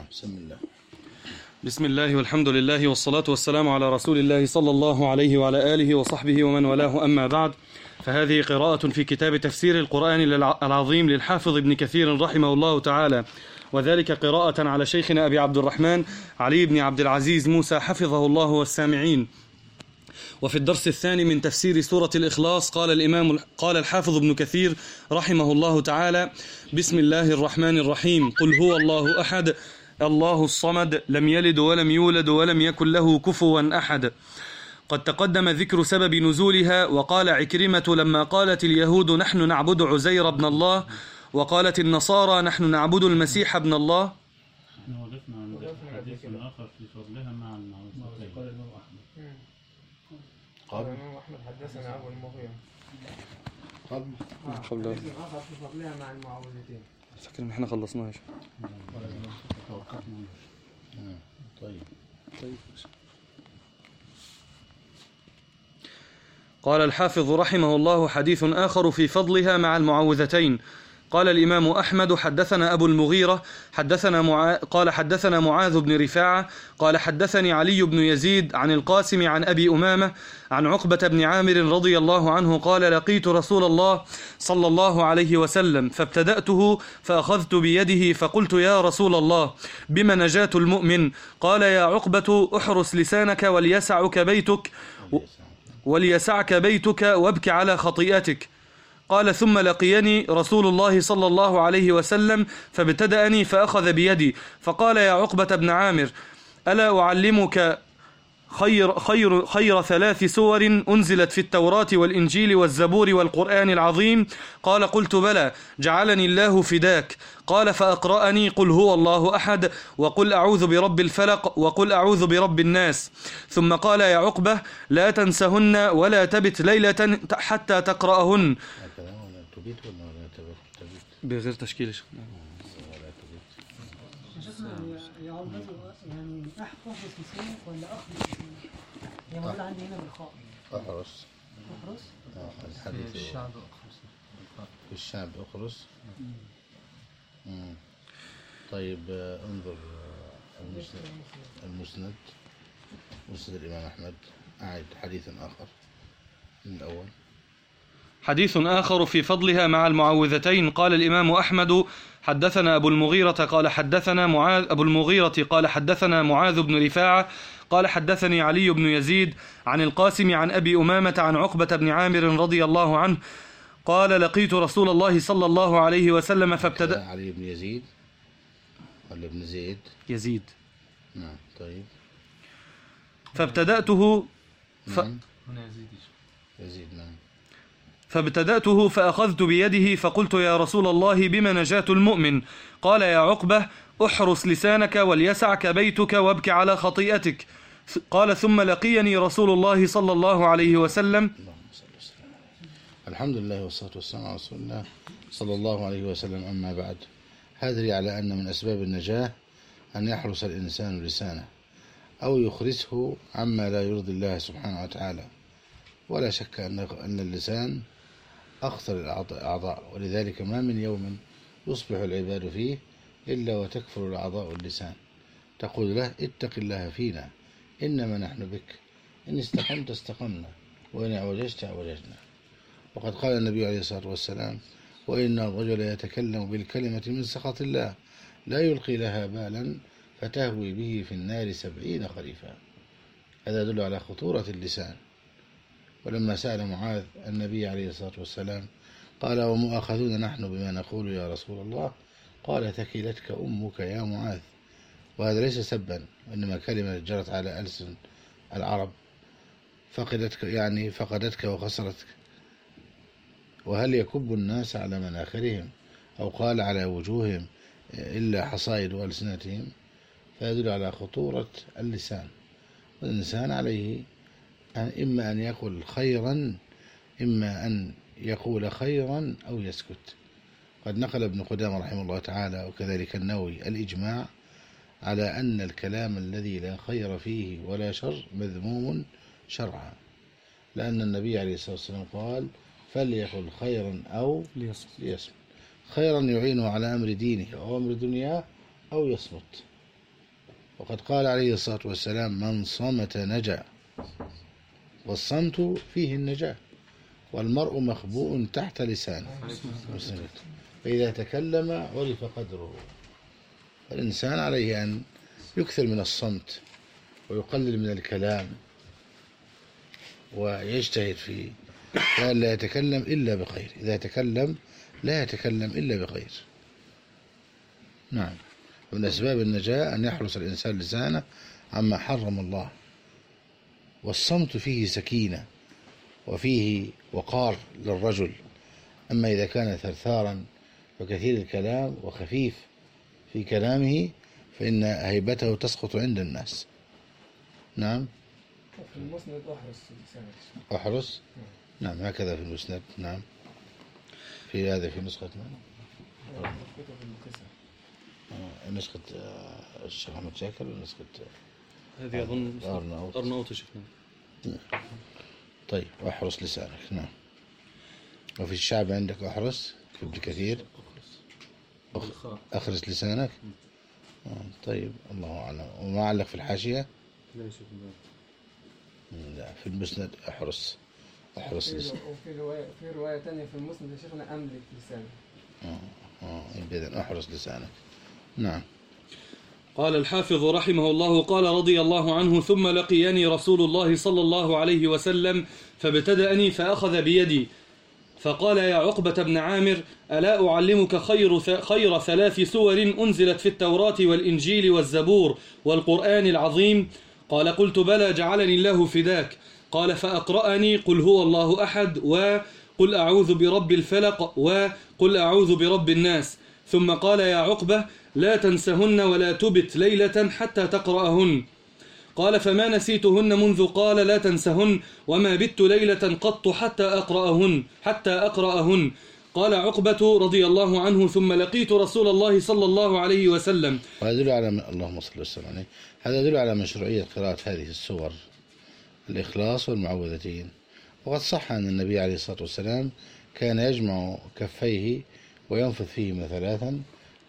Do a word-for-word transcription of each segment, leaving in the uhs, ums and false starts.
بسم الله. بسم الله والحمد لله والصلاة والسلام على رسول الله صلى الله عليه وعلى آله وصحبه ومن والاه، أما بعد، فهذه قراءة في كتاب تفسير القرآن العظيم للحافظ ابن كثير رحمه الله تعالى، وذلك قراءة على شيخنا أبي عبد الرحمن علي بن عبد العزيز موسى حفظه الله والسامعين. وفي الدرس الثاني من تفسير سورة الإخلاص قال الإمام قال الحافظ ابن كثير رحمه الله تعالى: بسم الله الرحمن الرحيم. قل هو الله أحد الله الصمد لم يلد ولم يولد ولم يكن له كفوا أحد. قد تقدم ذكر سبب نزولها، وقال عكرمة لما قالت اليهود نحن نعبد عزير ابن الله، وقالت النصارى نحن نعبد المسيح ابن الله. احنا وقفنا عند حديث آخر في فضلها مع المعوذتين. قال الإمام أحمد قال الإمام أحمد حدثنا أبو المغيرة قبل حديث آخر في فضلها مع المعوذتين. فاكر ان احنا خلصناها. طيب طيب قال الحافظ رحمه الله: حديث آخر في فضلها مع المعوذتين. قال الإمام أحمد: حدثنا أبو المغيرة حدثنا معا... قال حدثنا معاذ بن رفاعة قال حدثني علي بن يزيد عن القاسم عن أبي أمامة عن عقبة بن عامر رضي الله عنه قال: لقيت رسول الله صلى الله عليه وسلم فابتدأته فأخذت بيده فقلت: يا رسول الله، بما نجاة المؤمن؟ قال: يا عقبة، احرس لسانك وليسعك بيتك وليسعك بيتك وابك على خطيئتك. قال: ثم لقيني رسول الله صلى الله عليه وسلم فابتدأني فأخذ بيدي فقال: يا عقبة بن عامر، ألا أعلمك خير, خير, خير ثلاث سور أنزلت في التوراة والإنجيل والزبور والقرآن العظيم؟ قال: قلت: بلى، جعلني الله فداك. قال: فأقرأني قل هو الله أحد، وقل أعوذ برب الفلق، وقل أعوذ برب الناس. ثم قال: يا عقبة، لا تنسهن ولا تبت ليلة حتى تقرأهن. بغير تشكيل يعني احفظ لسانك ولا اخلص لسانك؟ هي موجودة عندي هنا بالخاء. احرس. احرس؟ الحديث في الشعب اخرس. في الشعب اخرس. امم طيب انظر المسند المسند مسند الإمام أحمد. أعد حديث آخر من الأول. حديث آخر في فضلها مع المعوذتين. قال الإمام أحمد: حدثنا أبو المغيرة قال حدثنا معاذ أبو المغيرة قال حدثنا معاذ بن رفاعة قال حدثني علي بن يزيد عن القاسم عن أبي أمامة عن عقبة بن عامر رضي الله عنه قال: لقيت رسول الله صلى الله عليه وسلم فابتدأ. علي بن يزيد ولا ابن زيد؟ يزيد. نعم. طيب. فابتدأته ف... نعم. هنا يزيد. يزيد. نعم. فابتدأته فأخذت بيده فقلت: يا رسول الله، بما نجاة المؤمن؟ قال: يا عقبة، احرس لسانك وليسعك بيتك وابك على خطيئتك. قال: ثم لقيني رسول الله صلى الله عليه وسلم. الحمد لله والصلاة والسلام على رسول الله صلى الله عليه وسلم. أما بعد، هذا على أن من أسباب النجاة أن يحرس الإنسان لسانه أو يخرسه عما لا يرضي الله سبحانه وتعالى. ولا شك أن اللسان أخطر الأعضاء، ولذلك ما من يوم يصبح العباد فيه إلا وتكفر الأعضاء اللسان، تقول له: اتق الله فينا، إنما نحن بك، إن استقمت استقمنا، وإن اعوججت اعوججنا. وقد قال النبي عليه الصلاة والسلام: وإن الرجل يتكلم بالكلمة من سخط الله لا يلقي لها بالا فتهوي به في النار سبعين خريفا. هذا يدل على خطورة اللسان. ولما سأل معاذ النبي عليه الصلاة والسلام قال: ومؤاخذون نحن بما نقول يا رسول الله؟ قال: ثكلتك أمك يا معاذ. وهذا ليس سبا، وإنما كلمة جرت على ألسن العرب، فقدتك يعني فقدتك وخسرتك. وهل يكب الناس على مناخرهم، أو قال على وجوههم، إلا حصائد ألسنتهم؟ فيدل على خطورة اللسان. والإنسان عليه إما أن يقول خيرا إما أن يقول خيرا أو يسكت. قد نقل ابن قدامة رحمه الله تعالى وكذلك النووي الإجماع على أن الكلام الذي لا خير فيه ولا شر مذموم شرعا، لأن النبي عليه الصلاة والسلام قال: فليقل خيرا أو ليصمت. خيرا يعينه على أمر دينه أو أمر دنياه، أو يصمت. وقد قال عليه الصلاة والسلام من صمت نجا، والصمت فيه النجاة، والمرء مخبوء تحت لسانه، فإذا تكلم عرف قدره. الإنسان عليه أن يكثر من الصمت ويقلل من الكلام ويجتهد فيه، لأن لا يتكلم إلا بخير، إذا تكلم لا يتكلم إلا بخير. نعم. ومن أسباب النجاة أن يحرص الإنسان لسانه عما حرم الله، والصمت فيه سكينة وفيه وقار للرجل. أما إذا كان ثرثارا وكثير الكلام وخفيف في كلامه فإن هيبته تسقط عند الناس. نعم. في المسند أحرص لسانك. أحرص. نعم هكذا في المسند. نعم. في هذا في نسخة من؟ نسخة الشيخ أحمد شاكر ونسخة هذه أظن أرناؤوط. أرناؤوط شفنا. طيب أحرص لسانك. نعم. وفي الشعب عندك أحرص في ابن كثير أخ... أخرس لسانك. طيب الله أعلم. وما علق في الحاشية؟ لا في المسند أحرص أحرص لسانك. وفي رواية في رواية ثانية في المسند يا شيخنا أملك لسانك. آه آه إذن أحرص لسانك. نعم. قال الحافظ رحمه الله قال رضي الله عنه ثم لقيني رسول الله صلى الله عليه وسلم فابتدأني فأخذ بيدي فقال يا عقبة بن عامر ألا أعلمك خير, خير ثلاث سور أنزلت في التوراة والإنجيل والزبور والقرآن العظيم؟ قال قلت بلى جعلني الله فداك. قال فأقرأني قل هو الله أحد وقل أعوذ برب الفلق وقل أعوذ برب الناس. ثم قال يا عقبة لا تنسهن ولا تبت ليلة حتى تقرأهن. قال فما نسيتهن منذ قال لا تنسهن وما بت ليلة قط حتى أقرأهن حتى أقرأهن. قال عقبة رضي الله عنه ثم لقيت رسول الله صلى الله عليه وسلم. وهذا يدل على اللهم صل وسلم عليه. هذا يدل على مشروعية قراءة هذه السور الإخلاص والمعوذتين. وقد صح أن النبي عليه الصلاة والسلام كان يجمع كفيه وينفث فيهما ثلاثا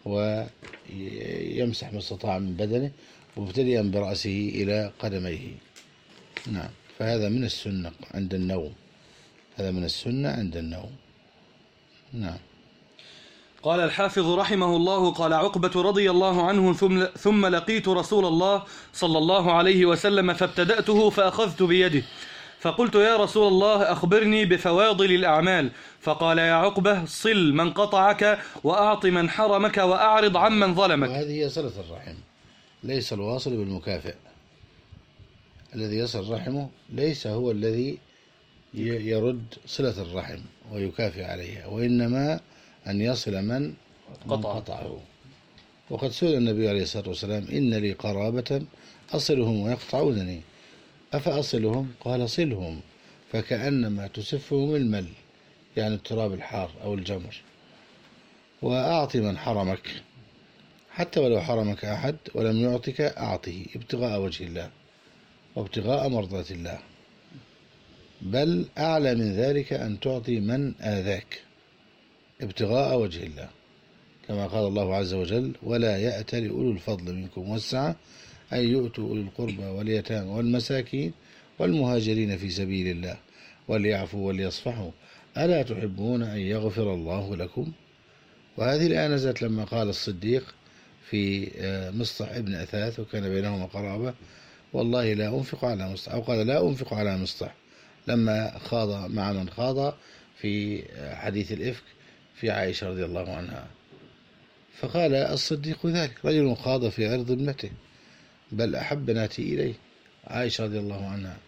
ويمسح ما استطاع من بدنه مبتدئا برأسه إلى قدميه. نعم. فهذا من السنة عند النوم. هذا من السنة عند النوم. نعم. قال الحافظ رحمه الله قال عقبة رضي الله عنه ثم, ثم لقيت رسول الله صلى الله عليه وسلم فابتدأته فأخذت بيده فقلت يا رسول الله أخبرني بفواضل الأعمال. فقال يا عقبة صل من قطعك وأعط من حرمك وأعرض عمن ظلمك. وهذه هي صلة الرحم، ليس الواصل بالمكافئ. الذي يصل رحمه ليس هو الذي يرد صلة الرحم ويكافئ عليها، وإنما أن يصل من قطعه. وقد سئل النبي عليه الصلاة والسلام إن لي قرابة أصلهم ويقطعونني أفأصلهم؟ قال صلهم فكأنما تسفهم المل، يعني التراب الحار أو الجمر. وأعط من حرمك، حتى ولو حرمك أحد ولم يعطك أعطه ابتغاء وجه الله وابتغاء مرضات الله، بل أعلى من ذلك أن تعطي من آذاك ابتغاء وجه الله، كما قال الله عز وجل ولا يأتل أولو الفضل منكم والسعة أن يؤتوا أولي القربى واليتامى والمساكين والمهاجرين في سبيل الله وليعفوا وليصفحوا ألا تحبون أن يغفر الله لكم. وهذه الآية نزلت لما قال الصديق في مصطح ابن أثاث وكان بينهما قرابة والله لا أنفق على مصطح، أو قال لا أنفق على مصطح لما خاض مع من خاض في حديث الإفك في عائشة رضي الله عنها. فقال الصديق ذلك رجل خاض في عرض ابنته بل أحب بناتي إليه عائشة رضي الله عنها،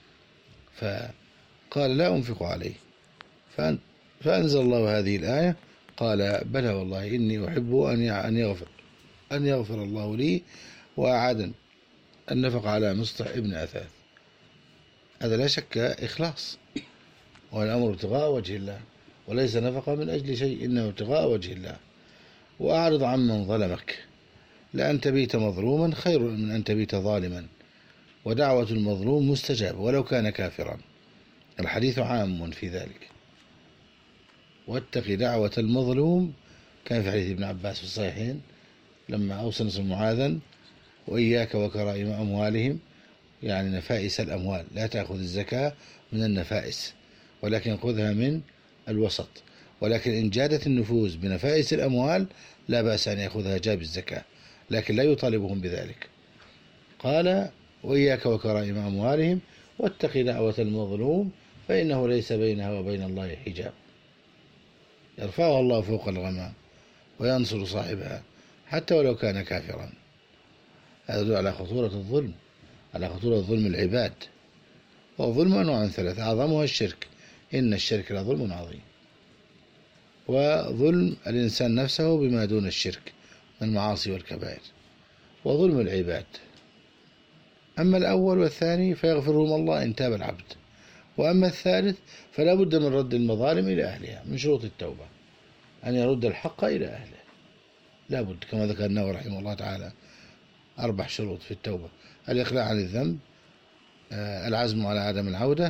فقال لا أنفق عليه. فأنزل الله هذه الآية قال بلى والله إني أحب أن يغفر أن يغفر الله لي، وأعاد النفق على مصطح ابن أثاث. هذا لا شك إخلاص، والأمر ابتغاء وجه الله، وليس نفق من أجل شيء إنه ابتغاء وجه الله. وأعرض عمن ظلمك، لأن تبيت مظلوما خير من أن تبيت ظالما، ودعوة المظلوم مستجاب ولو كان كافرا. الحديث عام في ذلك. واتق دعوة المظلوم، كان في حديث ابن عباس في الصحيحين لما أوصى معاذا وإياك وكرائم أموالهم، يعني نفائس الأموال، لا تأخذ الزكاة من النفائس ولكن خذها من الوسط، ولكن إن جادت النفوس بنفائس الأموال لا بأس أن يأخذها جاب الزكاة، لكن لا يطالبهم بذلك. قال وإياك وكرائم أموالهم واتق دعوة المظلوم فإنه ليس بينها وبين الله حجاب، يرفعها الله فوق الغمام وينصر صاحبها حتى ولو كان كافرا. هذا يدل على خطورة الظلم، على خطورة ظلم العباد. والظلم أنواع ثلاثة، أعظمها الشرك، إن الشرك لظلم عظيم، وظلم الإنسان نفسه بما دون الشرك من المعاصي والكبائر، وظلم العباد. أما الأول والثاني فيغفرهم الله إن تاب العبد، وأما الثالث فلا بد من رد المظالم إلى أهلها، من شروط التوبة أن يرد الحق إلى أهله، لا بد كما ذكرناه رحمه الله تعالى أربع شروط في التوبة: الإقلاع عن الذنب، العزم على عدم العودة،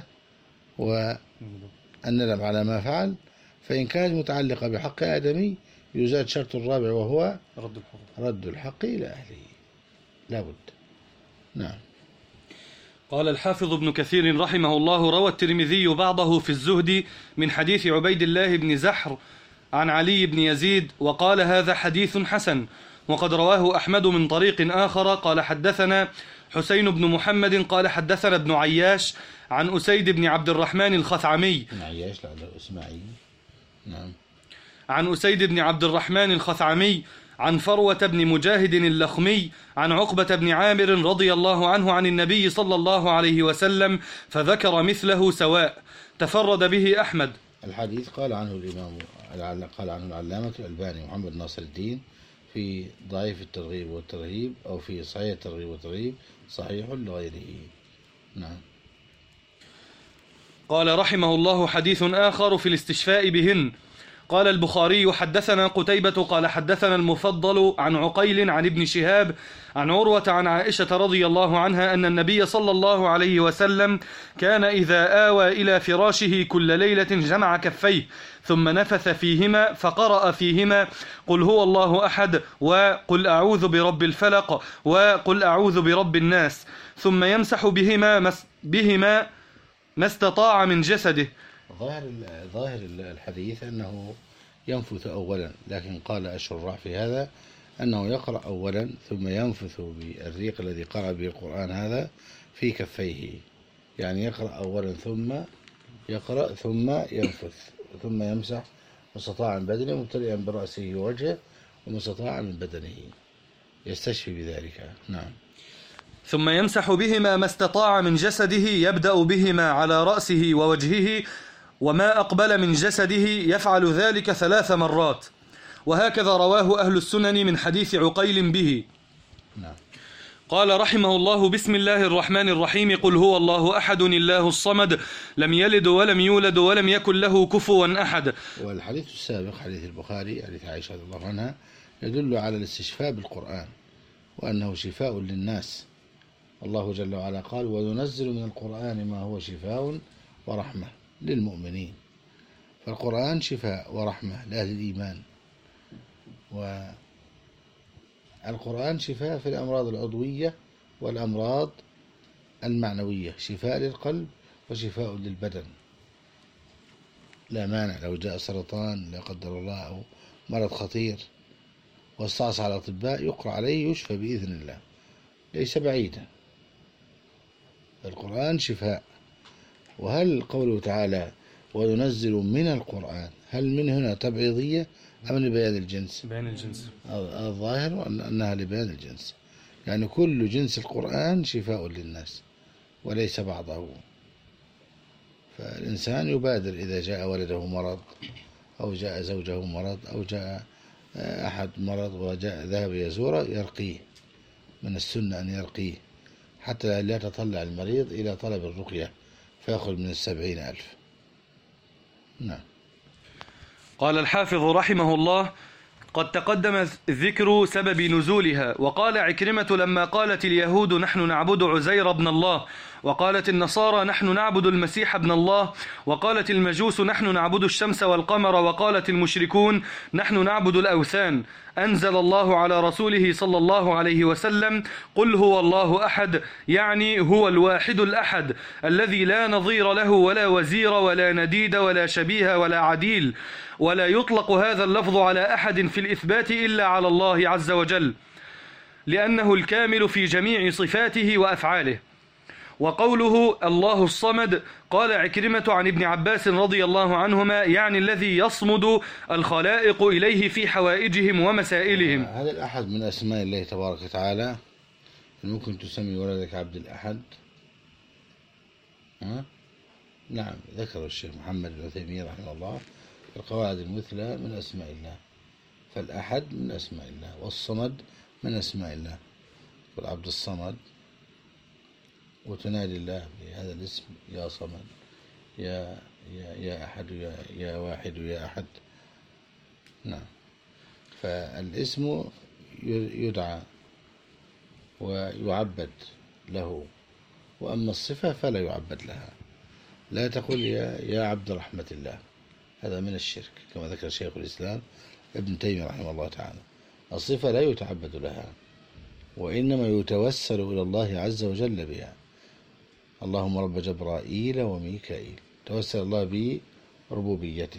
والندم على ما فعل. فإن كانت متعلقة بحق آدمي يزاد شرط الرابع وهو رد الحق رد الحق إلى أهله، لا بد. نعم. قال الحافظ ابن كثير رحمه الله: روى الترمذي بعضه في الزهد من حديث عبيد الله بن زحر عن علي بن يزيد وقال هذا حديث حسن. وقد رواه أحمد من طريق آخر قال حدثنا حسين بن محمد قال حدثنا ابن عياش عن أسيد بن عبد الرحمن الخثعمي ابن عياش لعله إسماعيل. نعم. عن أسيد بن عبد الرحمن الخثعمي عن فروة بن مجاهد اللخمي عن عقبة بن عامر رضي الله عنه عن النبي صلى الله عليه وسلم فذكر مثله سواء، تفرد به أحمد. الحديث قال عنه الإمام قال عنه العلامة الألباني محمد ناصر الدين في ضعيف الترغيب والترهيب، أو في صحيح الترغيب والترهيب صحيح لغيره. نعم. قال رحمه الله: حديث آخر في الاستشفاء بهن. قال البخاري: حدثنا قتيبة قال حدثنا المفضل عن عقيل عن ابن شهاب عن عروة عن عائشة رضي الله عنها أن النبي صلى الله عليه وسلم كان إذا آوى إلى فراشه كل ليلة جمع كفيه ثم نفث فيهما فقرأ فيهما قل هو الله أحد وقل أعوذ برب الفلق وقل أعوذ برب الناس، ثم يمسح بهما بهما ما استطاع من جسده. ظاهر ظاهر الحديث أنه ينفث أولا، لكن قال الشراح في هذا أنه يقرأ أولا ثم ينفث بالريق الذي قرأ به القرآن هذا في كفيه، يعني يقرأ أولا ثم يقرأ ثم ينفث ثم يمسح مستطاع من بدنه مبتدئا برأسه ووجهه ومستطاع من بدنه، يستشفي بذلك. نعم. ثم يمسح بهما ما استطاع من جسده، يبدأ بهما على رأسه ووجهه وما أقبل من جسده، يفعل ذلك ثلاث مرات. وهكذا رواه أهل السنن من حديث عقيل به. نعم. قال رحمه الله: بسم الله الرحمن الرحيم. قل هو الله أحد الله الصمد لم يلد ولم يولد ولم يكن له كفوا أحد. والحديث السابق حديث البخاري حديث عائشة رضي الله عنها يدل على الاستشفاء بالقرآن وأنه شفاء للناس. الله جل وعلا قال: وننزل من القرآن ما هو شفاء ورحمة للمؤمنين. فالقرآن شفاء ورحمة لأهل الإيمان، والقرآن شفاء في الأمراض العضوية والأمراض المعنوية، شفاء للقلب وشفاء للبدن. لا مانع لو جاء سرطان لا قدر الله أو مرض خطير واستعصى على الأطباء يقرأ عليه يشفى بإذن الله، ليس بعيدا. القرآن شفاء. وهل قوله تعالى وننزل من القرآن هل من هنا تبعيضية أم لبيان الجنس؟ بيان الجنس. الظاهر أنها لبيان الجنس، يعني كل جنس القرآن شفاء للناس وليس بعضه. فالإنسان يبادر إذا جاء ولده مرض أو جاء زوجه مرض أو جاء أحد مرض وجاء ذهب يزوره يرقيه، من السنة أن يرقيه حتى لا يتطلع المريض إلى طلب الرقية فيأخذ من السبعين ألف. نعم. قال الحافظ رحمه الله: قد تقدم ذكر سبب نزولها. وقال عكرمة: لما قالت اليهود نحن نعبد عزير ابن الله، وقالت النصارى نحن نعبد المسيح ابن الله، وقالت المجوس نحن نعبد الشمس والقمر، وقالت المشركون نحن نعبد الأوثان، أنزل الله على رسوله صلى الله عليه وسلم قل هو الله أحد، يعني هو الواحد الأحد الذي لا نظير له ولا وزير ولا نديد ولا شبيه ولا عديل، ولا يطلق هذا اللفظ على أحد في الإثبات إلا على الله عز وجل، لأنه الكامل في جميع صفاته وأفعاله. وقوله الله الصمد قال عكرمة عن ابن عباس رضي الله عنهما يعني الذي يصمد الخلائق إليه في حوائجهم ومسائلهم. هذا الأحد من أسماء الله تبارك وتعالى. ممكن تسمي ولدك عبد الأحد؟ ها؟ نعم، ذكر الشيخ محمد بن عثيمين رحمه الله القواعد المثلى من أسماء الله. فالأحد من أسماء الله، والصمد من أسماء الله. والعبد الصمد، وتنادي الله بهذا الاسم يا صمد، يا يا يا أحد، يا يا واحد، يا أحد. نعم، فالاسم يدعى ويعبد له، وأما الصفة فلا يعبد لها. لا تقل يا يا عبد رحمة الله، هذا من الشرك كما ذكر شيخ الإسلام ابن تيمية رحمه الله تعالى. الصفة لا يتعبد لها، وإنما يتوسل إلى الله عز وجل بها. اللهم رب جبرائيل وميكائيل، توسل الله بربوبيته.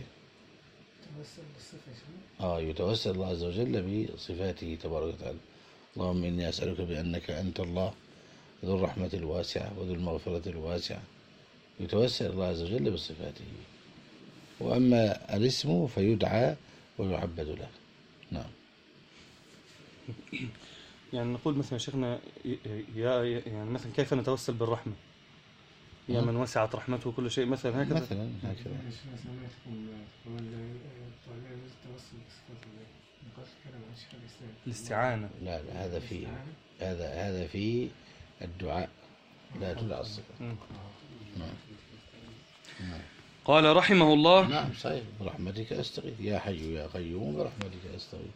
آه يتوسل الله عز وجل بصفاته تبارك وتعالى. اللهم إني أسألك بأنك أنت الله ذو الرحمة الواسعة وذو المغفرة الواسعة. يتوسل الله عز وجل بصفاته. وأما الاسم فيدعى ويعبد له. نعم. يعني نقول مثلا شيخنا يا يعني مثلا كيف نتوسل بالرحمة؟ يا من وسعت رحمته كل شيء، مثلا هكذا. مثلا هكذا. الاستعانة. لا لا، هذا فيه هذا هذا فيه الدعاء، لا تدعى الصفة. نعم. نعم. قال رحمه الله. نعم صحيح، برحمتك أستغيث يا حي يا قيوم برحمتك أستغيث.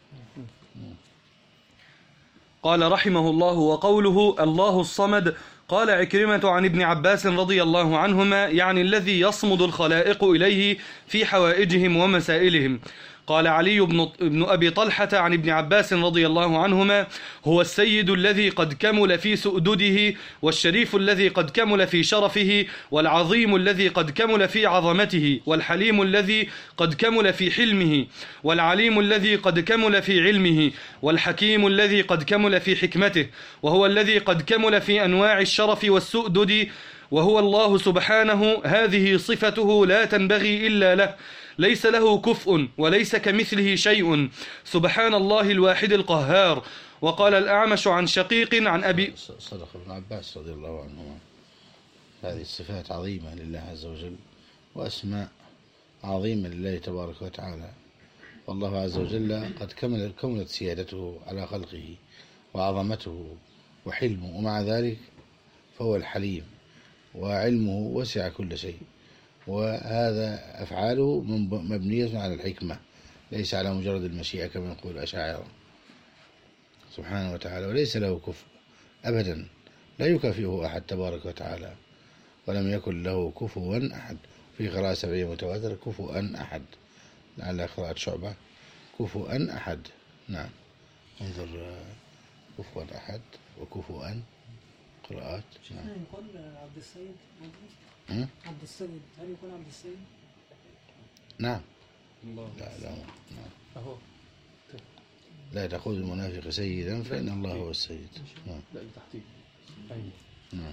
قال رحمه الله وقوله الله الصمد قال عكرمة عن ابن عباس رضي الله عنهما يعني الذي يصمد الخلائق إليه في حوائجهم ومسائلهم. قال علي بن أبي طلحة عن ابن عباس رضي الله عنهما هو السيد الذي قد كمل في سؤدده، والشريف الذي قد كمل في شرفه، والعظيم الذي قد كمل في عظمته، والحليم الذي قد كمل في حلمه، والعليم الذي قد كمل في علمه، والحكيم الذي قد كمل في حكمته، وهو الذي قد كمل في أنواع الشرف والسؤدد، وهو الله سبحانه. هذه صفته لا تنبغي إلا له، ليس له كفء وليس كمثله شيء، سبحان الله الواحد القهار. وقال الأعمش عن شقيق عن أبي صدق ابن عباس رضي الله عنهما. هذه الصفات عظيمة لله عز وجل، وأسماء عظيمة لله تبارك وتعالى. والله عز وجل قد كمل كملت سيادته على خلقه وعظمته وحلمه، ومع ذلك فهو الحليم، وعلمه وسع كل شيء. وهذا أفعاله مبنية على الحكمة، ليس على مجرد المشيئة كما يقول الأشاعرة سبحانه وتعالى. وليس له كفء أبدا، لا يكافئه أحد تبارك وتعالى، ولم يكن له كفوا أحد. في قراءة سبعية متواترة كفوا أحد، على قراءة شعبة كفوا أحد. نعم، انظر كفوا أحد وكفوا قراءات. نعم. يقول عبد السيد م? عبد السيد، هل يكون عبد السيد؟ نعم. لا لا نعم. لا تقول المنافق سيدا فإن الله هو السيد. نعم. لا لتحقيق. نعم.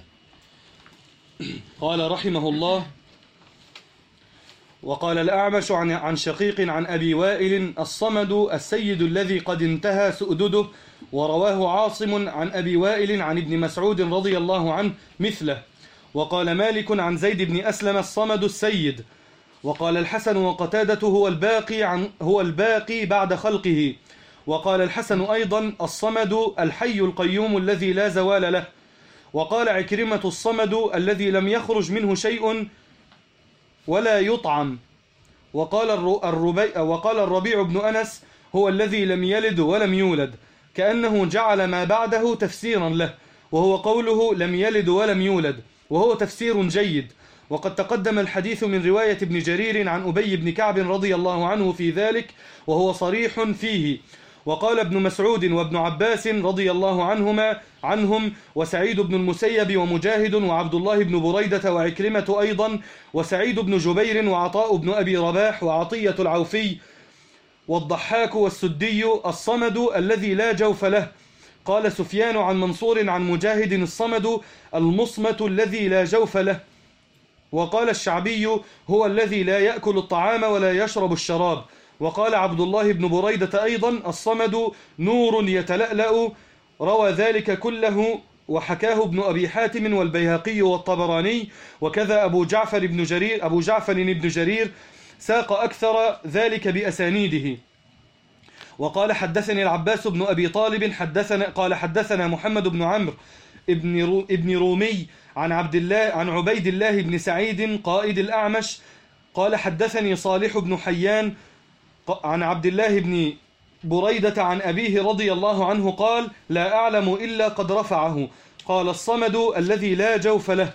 قال رحمه الله وقال الأعمش عن عن شقيق عن أبي وائل الصمد السيد الذي قد انتهى سؤدده. ورواه عاصم عن أبي وائل عن ابن مسعود رضي الله عنه مثله. وقال مالك عن زيد بن أسلم الصمد السيد. وقال الحسن وقتادة هو الباقي عن هو الباقي بعد خلقه. وقال الحسن أيضا الصمد الحي القيوم الذي لا زوال له. وقال عكرمة الصمد الذي لم يخرج منه شيء ولا يطعم. وقال الربيع وقال الربيع بن أنس هو الذي لم يلد ولم يولد، كأنه جعل ما بعده تفسيرا له، وهو قوله لم يلد ولم يولد، وهو تفسير جيد. وقد تقدم الحديث من رواية ابن جرير عن أبي بن كعب رضي الله عنه في ذلك، وهو صريح فيه. وقال ابن مسعود وابن عباس رضي الله عنهما عنهم وسعيد بن المسيب ومجاهد وعبد الله بن بريدة وعكرمة أيضا وسعيد بن جبير وعطاء بن أبي رباح وعطية العوفي والضحاك والسدي الصمد الذي لا جوف له. قال سفيان عن منصور عن مجاهد الصمد المصمت الذي لا جوف له. وقال الشعبي هو الذي لا يأكل الطعام ولا يشرب الشراب. وقال عبد الله بن بريدة أيضا الصمد نور يتلألأ. روى ذلك كله وحكاه ابن أبي حاتم والبيهقي والطبراني وكذا أبو جعفر بن جرير أبو جعفر بن جرير ساق أكثر ذلك بأسانيده. وقال حدثني العباس بن أبي طالب حدثنا قال حدثنا محمد بن عمرو ابن رو ابن رومي عن عبد الله عن عبيد الله بن سعيد قائد الأعمش قال حدثني صالح بن حيان عن عبد الله بن بريدة عن أبيه رضي الله عنه قال لا أعلم إلا قد رفعه. قال الصمد الذي لا جوف له.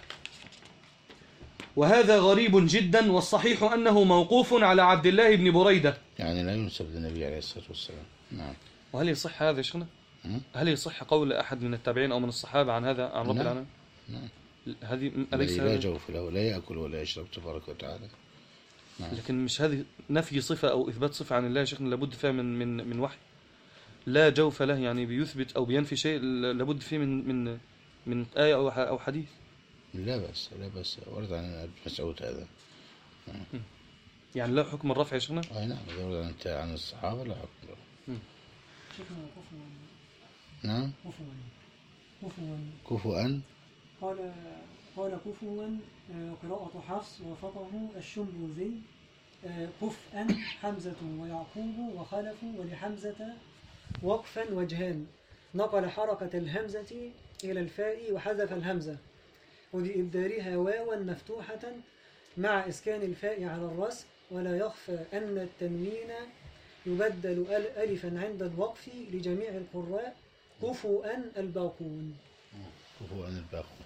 وهذا غريب جدا والصحيح أنه موقوف على عبد الله بن بريدة، يعني لا ينسب للنبي عليه الصلاة والسلام. نعم. وهل يصح هذا يا شيخنا؟ هل يصح قول أحد من التابعين أو من الصحابة عن هذا عن رب نعم. العالمين؟ نعم. هذه أليس لا جوف له لا يأكل ولا يشرب تبارك وتعالى. نعم. لكن مش هذه نفي صفة أو إثبات صفة عن الله يا شيخنا لابد فيها من من من وحي. لا جوف له يعني بيثبت أو بينفي شيء لابد فيه من من من آية أو أو حديث. لا بأس لا بأس ورد عن ابن مسعود هذا. نعم. يعني لا حكم الرفع يا شيخنا؟ أي نعم إذا ورد عن عن الصحابة لا حكم له. شيخنا كفوا نعم. كفوا كفوا كفوا قال قال كفوا قراءة حفص وفقه الشنبوذي كفءا حمزة ويعقوب وخلف ولحمزة وقفا وجهان نقل حركة الهمزة إلى الفاء وحذف الهمزة ولإبدالها واوا مفتوحة مع إسكان الفاء على الرسم ولا يخفى أن التنوين يبدل ألفا عند الوقف لجميع القراء كفوا الباقون. كفوا الباقون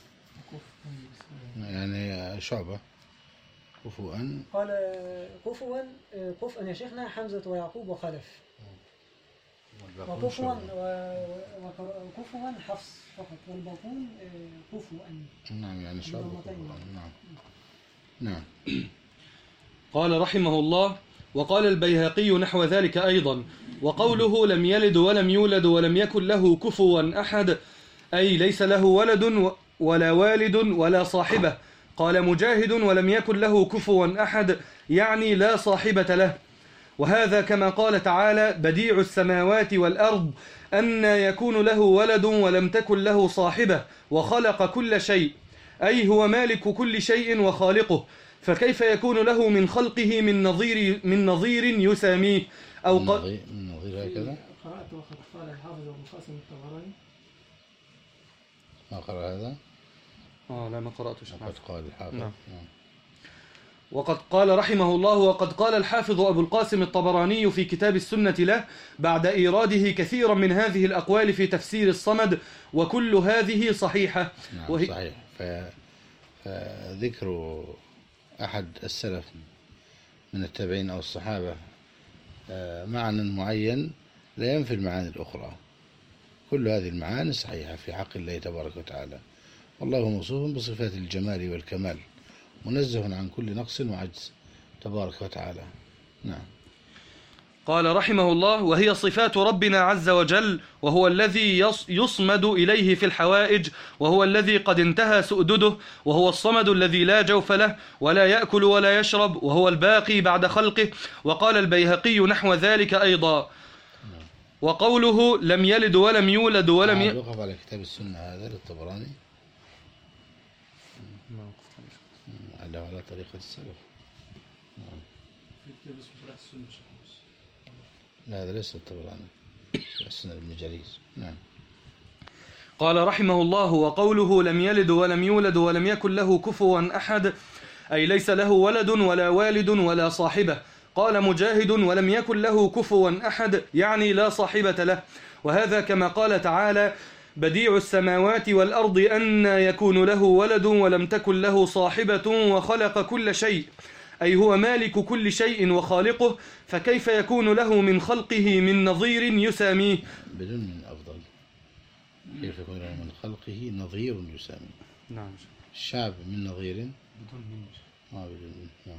يعني شعبة كفوا قال كفوا كفوا يا شيخنا حمزة ويعقوب وخلف وكفوا وكفوا حفص فقط والباقون كفوا. نعم يعني شعبة. نعم نعم. قال رحمه الله وقال البيهقي نحو ذلك أيضا. وقوله لم يلد ولم يولد ولم يكن له كفوا أحد أي ليس له ولد ولا والد ولا صاحبة. قال مجاهد ولم يكن له كفوا أحد يعني لا صاحبة له. وهذا كما قال تعالى بديع السماوات والأرض أن يكون له ولد ولم تكن له صاحبة وخلق كل شيء أي هو مالك كل شيء وخالقه فكيف يكون له من خلقه من نظير من نظير يساميه أو من نظير, من نظير هكذا. قرأت وقد قال الحافظ أبو القاسم الطبراني. ما قرأ هذا؟ آه لا ما قرأتش. وقد قال الحافظ. نعم. وقد قال رحمه الله وقد قال الحافظ أبو القاسم الطبراني في كتاب السنة له بعد إيراده كثيرا من هذه الأقوال في تفسير الصمد وكل هذه صحيحة. نعم وهي صحيح. فذكر أحد السلف من التابعين أو الصحابة معنى معين لا ينفي المعاني الأخرى. كل هذه المعاني صحيحة في حق الله تبارك وتعالى والله موصوف بصفات الجمال والكمال منزه عن كل نقص وعجز تبارك وتعالى. نعم. قال رحمه الله وهي صفات ربنا عز وجل وهو الذي يصمد إليه في الحوائج وهو الذي قد انتهى سؤدده وهو الصمد الذي لا جوف له ولا يأكل ولا يشرب وهو الباقي بعد خلقه. وقال البيهقي نحو ذلك أيضا. وقوله لم يلد ولم يولد ولم ي... وقف على كتاب السنة هذا للطبراني على على طريقة السلف. لا هذا ليس الطبراني السنة ابن جريز. نعم. قال رحمه الله وقوله لم يلد ولم يولد ولم يكن له كفوا أحد أي ليس له ولد ولا والد ولا صاحبة. قال مجاهد ولم يكن له كفوا أحد يعني لا صاحبة له. وهذا كما قال تعالى بديع السماوات والأرض أن يكون له ولد ولم تكن له صاحبة وخلق كل شيء أي هو مالك كل شيء وخالقه، فكيف يكون له من خلقه من نظير يساميه؟ بدون من أفضل. كيف يكون له من خلقه نظير يساميه؟ نعم. الشعب من نظير بدون من. ما بدون. نعم.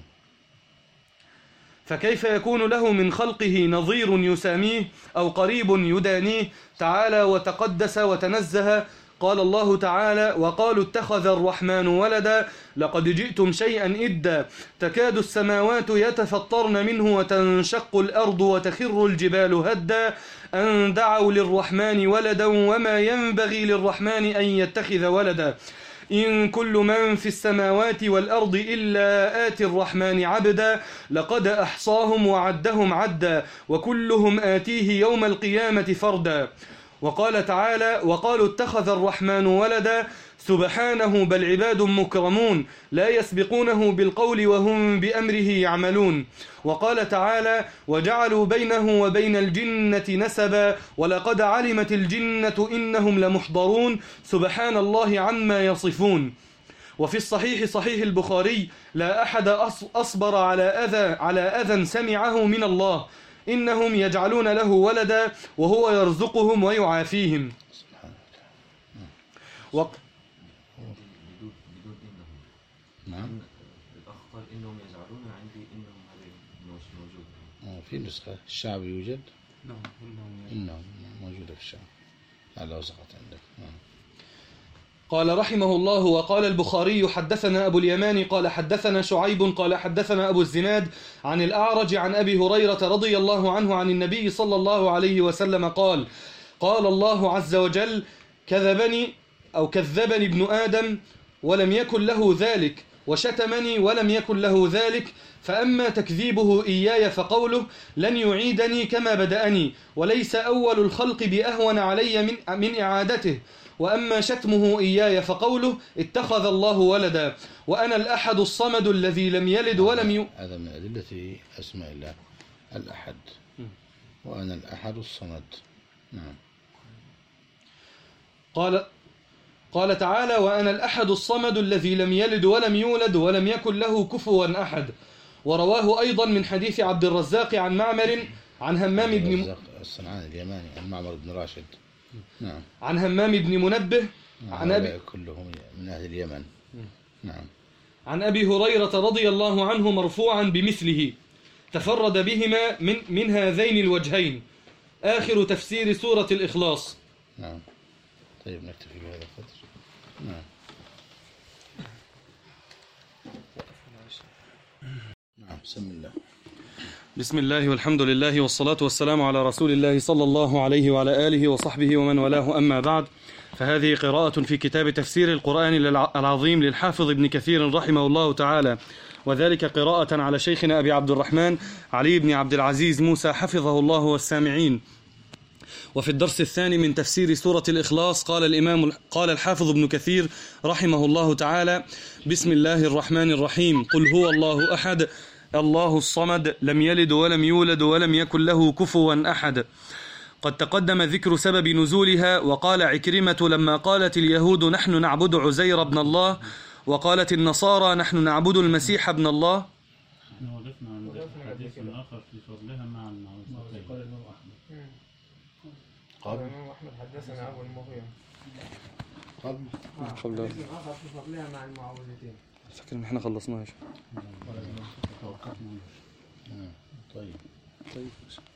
فكيف يكون له من خلقه نظير يساميه أو قريب يدانيه؟ تعالى وتقدس وتنزه. قال الله تعالى: وقالوا اتخذ الرحمن ولدا لقد جئتم شيئا إدا تكاد السماوات يتفطرن منه وتنشق الأرض وتخر الجبال هدا أن دعوا للرحمن ولدا وما ينبغي للرحمن أن يتخذ ولدا إن كل من في السماوات والأرض إلا آتي الرحمن عبدا لقد أحصاهم وعدهم عدا وكلهم آتيه يوم القيامة فردا. وقال تعالى: وقالوا اتخذ الرحمن ولدا سبحانه بل عباد مكرمون لا يسبقونه بالقول وهم بأمره يعملون. وقال تعالى: وجعلوا بينه وبين الجنة نسبا ولقد علمت الجنة إنهم لمحضرون سبحان الله عما يصفون. وفي الصحيح صحيح البخاري: لا أحد أصبر على أذى على أذى سمعه من الله إنهم يجعلون له ولدا وهو يرزقهم ويعافيهم. و... نعم. الأخ قال إنهم يزعلون عندي إنهم هذه مش موجودة. في نسخة الشعب يوجد. نعم. إنهم موجودة في الشعب على وسقط عندك. نعم. قال رحمه الله: وقال البخاري حدثنا أبو اليمان قال حدثنا شعيب قال حدثنا أبو الزناد عن الأعرج عن أبي هريرة رضي الله عنه عن النبي صلى الله عليه وسلم قال: قال الله عز وجل: كذبني أو كذبني ابن آدم ولم يكن له ذلك وشتمني ولم يكن له ذلك، فأما تكذيبه إياي فقوله: لن يعيدني كما بدأني وليس أول الخلق بأهون علي من, من إعادته، وأما شتمه إياي فقوله: اتخذ الله ولدا وأنا الأحد الصمد الذي لم يلد ولم ي... هذا من أدلة أسماء الله الأحد وأنا الأحد الصمد. نعم. قال قال تعالى: وأنا الأحد الصمد الذي لم يلد ولم يولد ولم يكن له كفوا أحد. ورواه أيضا من حديث عبد الرزاق عن معمر عن همام بن الصنعاني اليماني عن معمر بن راشد. نعم. عن همام بن منبه عن أبي كلهم من أهل اليمن. نعم. عن أبي هريرة رضي الله عنه مرفوعا بمثله تفرد بهما من, من هذين الوجهين آخر تفسير سورة الإخلاص. نعم. طيب نكتفي بهذا القدر. نعم. نعم. بسم الله. بسم الله والحمد لله والصلاة والسلام على رسول الله صلى الله عليه وعلى آله وصحبه ومن والاه، أما بعد، فهذه قراءة في كتاب تفسير القرآن العظيم للحافظ ابن كثير رحمه الله تعالى، وذلك قراءة على شيخنا أبي عبد الرحمن علي بن عبد العزيز موسى حفظه الله والسامعين. وفي الدرس الثاني من تفسير سورة الإخلاص قال الإمام قال الحافظ ابن كثير رحمه الله تعالى: بسم الله الرحمن الرحيم. قل هو الله أحد الله الصمد لم يلد ولم يولد ولم يكن له كفوا أحد. قد تقدم ذكر سبب نزولها. وقال عكرمة: لما قالت اليهود نحن نعبد عزير ابن الله وقالت النصارى نحن نعبد المسيح ابن الله. احنا وقفنا عند حديث آخر في فضلها مع المعوذتين. قال الإمام أحمد. قال الإمام أحمد حدثنا أبو المغيرة. قبل قبل حديث آخر في فضلها مع المعوذتين. فكر ان احنا خلصناها. طيب. طيب.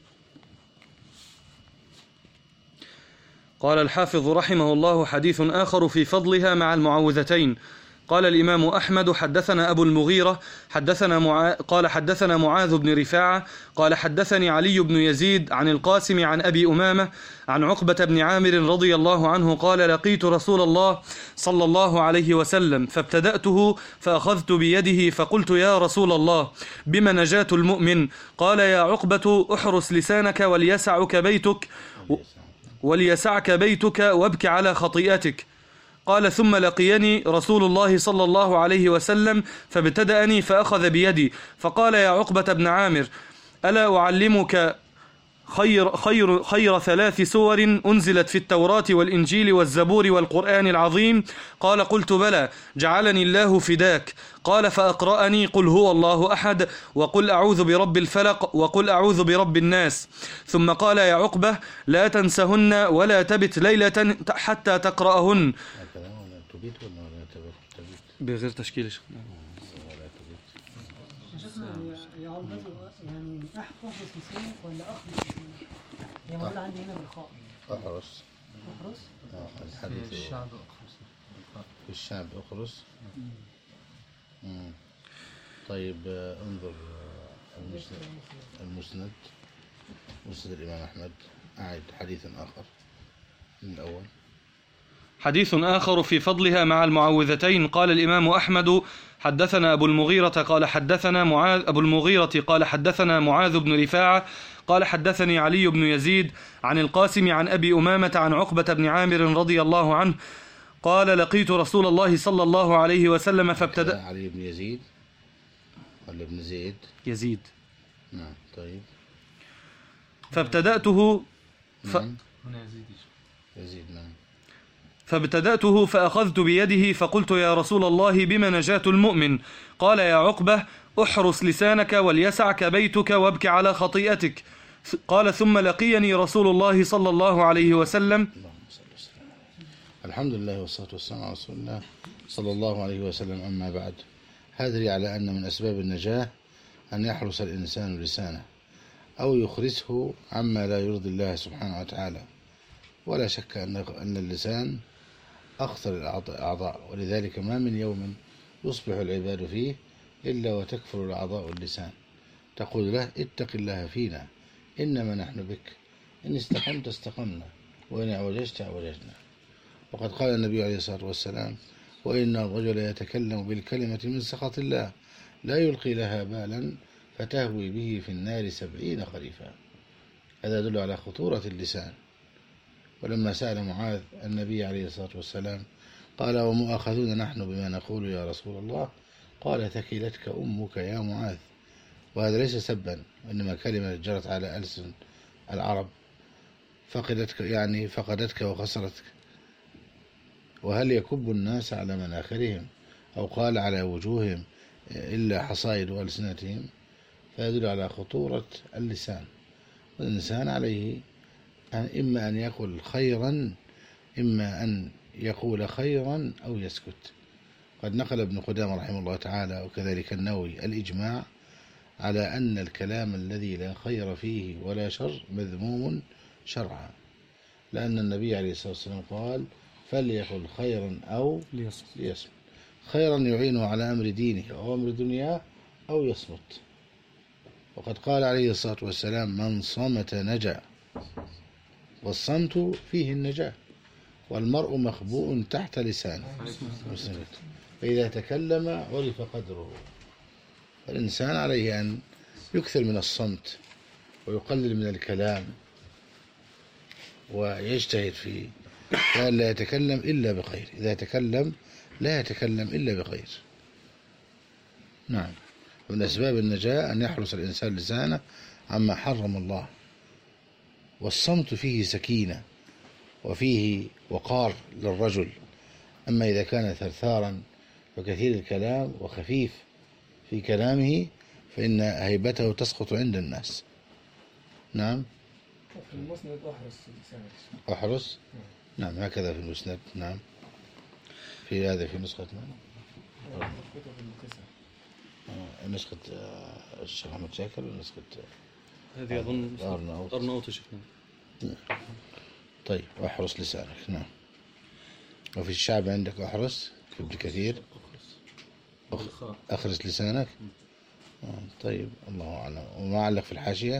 قال الحافظ رحمه الله: حديث آخر في فضلها مع المعوذتين. قال الإمام أحمد حدثنا أبو المغيرة حدثنا معا... قال حدثنا معاذ بن رفاعة قال حدثني علي بن يزيد عن القاسم عن أبي أمامة عن عقبة بن عامر رضي الله عنه قال: لقيت رسول الله صلى الله عليه وسلم فابتدأته فأخذت بيده فقلت: يا رسول الله بما نجاة المؤمن؟ قال: يا عقبة احرس لسانك وليسعك بيتك وليسعك بيتك وابك على خطيئتك. قال: ثم لقيني رسول الله صلى الله عليه وسلم فابتدأني فأخذ بيدي فقال: يا عقبة بن عامر ألا أعلمك خير, خير, خير ثلاث سور أنزلت في التوراة والإنجيل والزبور والقرآن العظيم. قال قلت بلى، جعلني الله فداك. قال فأقرأني قل هو الله أحد وقل أعوذ برب الفلق وقل أعوذ برب الناس. ثم قال يا عقبة لا تنسهن ولا تبت ليلة حتى تقرأهن. بغير تشكيل يعني احفظ لسانك ولا اخلص لسانك؟ هي موجودة عندي هنا بالخاء. احرس. احرس؟ اه الحديث الشعب اخرس. في الشعب اخرس. مم. طيب انظر المسند المسند مسند الإمام أحمد. أعد حديثا آخر من الأول. حديث آخر في فضلها مع المعوذتين. قال الإمام أحمد حدثنا أبو المغيرة قال حدثنا معاذ أبو المغيرة قال حدثنا معاذ بن رفاعة قال حدثني علي بن يزيد عن القاسم عن أبي أمامة عن عقبة بن عامر رضي الله عنه قال لقيت رسول الله صلى الله عليه وسلم فابتدأ. علي بن يزيد ولا ابن زيد؟ يزيد. نعم. طيب. فابتدأته ف... نعم. هنا يزيد. يزيد. نعم. فابتدأته فأخذت بيده فقلت يا رسول الله بما نجاة المؤمن؟ قال يا عقبة احرس لسانك وليسعك بيتك وابك على خطيئتك. قال ثم لقيني رسول الله صلى الله عليه وسلم. الحمد لله والصلاة والسلام على رسول الله صلى الله عليه وسلم. أما بعد، هذا على أن من أسباب النجاة أن يحرس الإنسان لسانه أو يخرسه عما لا يرضي الله سبحانه وتعالى. ولا شك أن اللسان أخطر الأعضاء، ولذلك ما من يوم يصبح العباد فيه إلا وتكفر الأعضاء اللسان، تقول له اتق الله فينا إنما نحن بك، إن استقمت استقمنا وإن اعوججت اعوججنا. وقد قال النبي عليه الصلاة والسلام وإن الرجل يتكلم بالكلمة من سخط الله لا يلقي لها بالا فتهوي به في النار سبعين خريفا. هذا يدل على خطورة اللسان. ولما سأل معاذ النبي عليه الصلاة والسلام قال ومؤاخذون نحن بما نقول يا رسول الله؟ قال ثكلتك أمك يا معاذ. وهذا ليس سبا، وإنما كلمة جرت على ألسن العرب فقدتك، يعني فقدتك وخسرتك. وهل يكب الناس على مناخرهم أو قال على وجوههم إلا حصائد ألسنتهم؟ فيدل على خطورة اللسان. والإنسان عليه أن إما أن يقول خيرا إما أن يقول خيرا أو يسكت. قد نقل ابن قدامة رحمه الله تعالى وكذلك النووي الإجماع على أن الكلام الذي لا خير فيه ولا شر مذموم شرعا، لأن النبي عليه الصلاة والسلام قال فليقل خيرا أو ليصمت. خيرا يعينه على أمر دينه أو أمر دنياه أو يصمت. وقد قال عليه الصلاة والسلام من صمت نجا، والصمت فيه النجاة، والمرء مخبوء تحت لسانه، فإذا تكلم عرف قدره. فالإنسان عليه أن يكثر من الصمت ويقلل من الكلام ويجتهد فيه، وأن لا يتكلم إلا بخير. إذا تكلم لا يتكلم إلا بخير. نعم. ومن أسباب النجاة أن يحرس الإنسان لسانه عما حرم الله. والصمت فيه سكينة وفيه وقار للرجل. أما إذا كان ثرثارا وكثير الكلام وخفيف في كلامه فإن هيبته تسقط عند الناس. نعم. في المسند أحرس لسانك. أحرس. نعم هكذا في المسند. نعم. في هذا في نسخة من نسخة الشيخ أحمد شاكر ونسخة هذه أظن أرناؤوط. أرناؤوط شفنا. طيب أحرس لسانك. نعم. وفي الشعب عندك أحرس في ابن كثير أخ... أخرس لسانك. آه. طيب الله أعلم. وما علق في الحاشية؟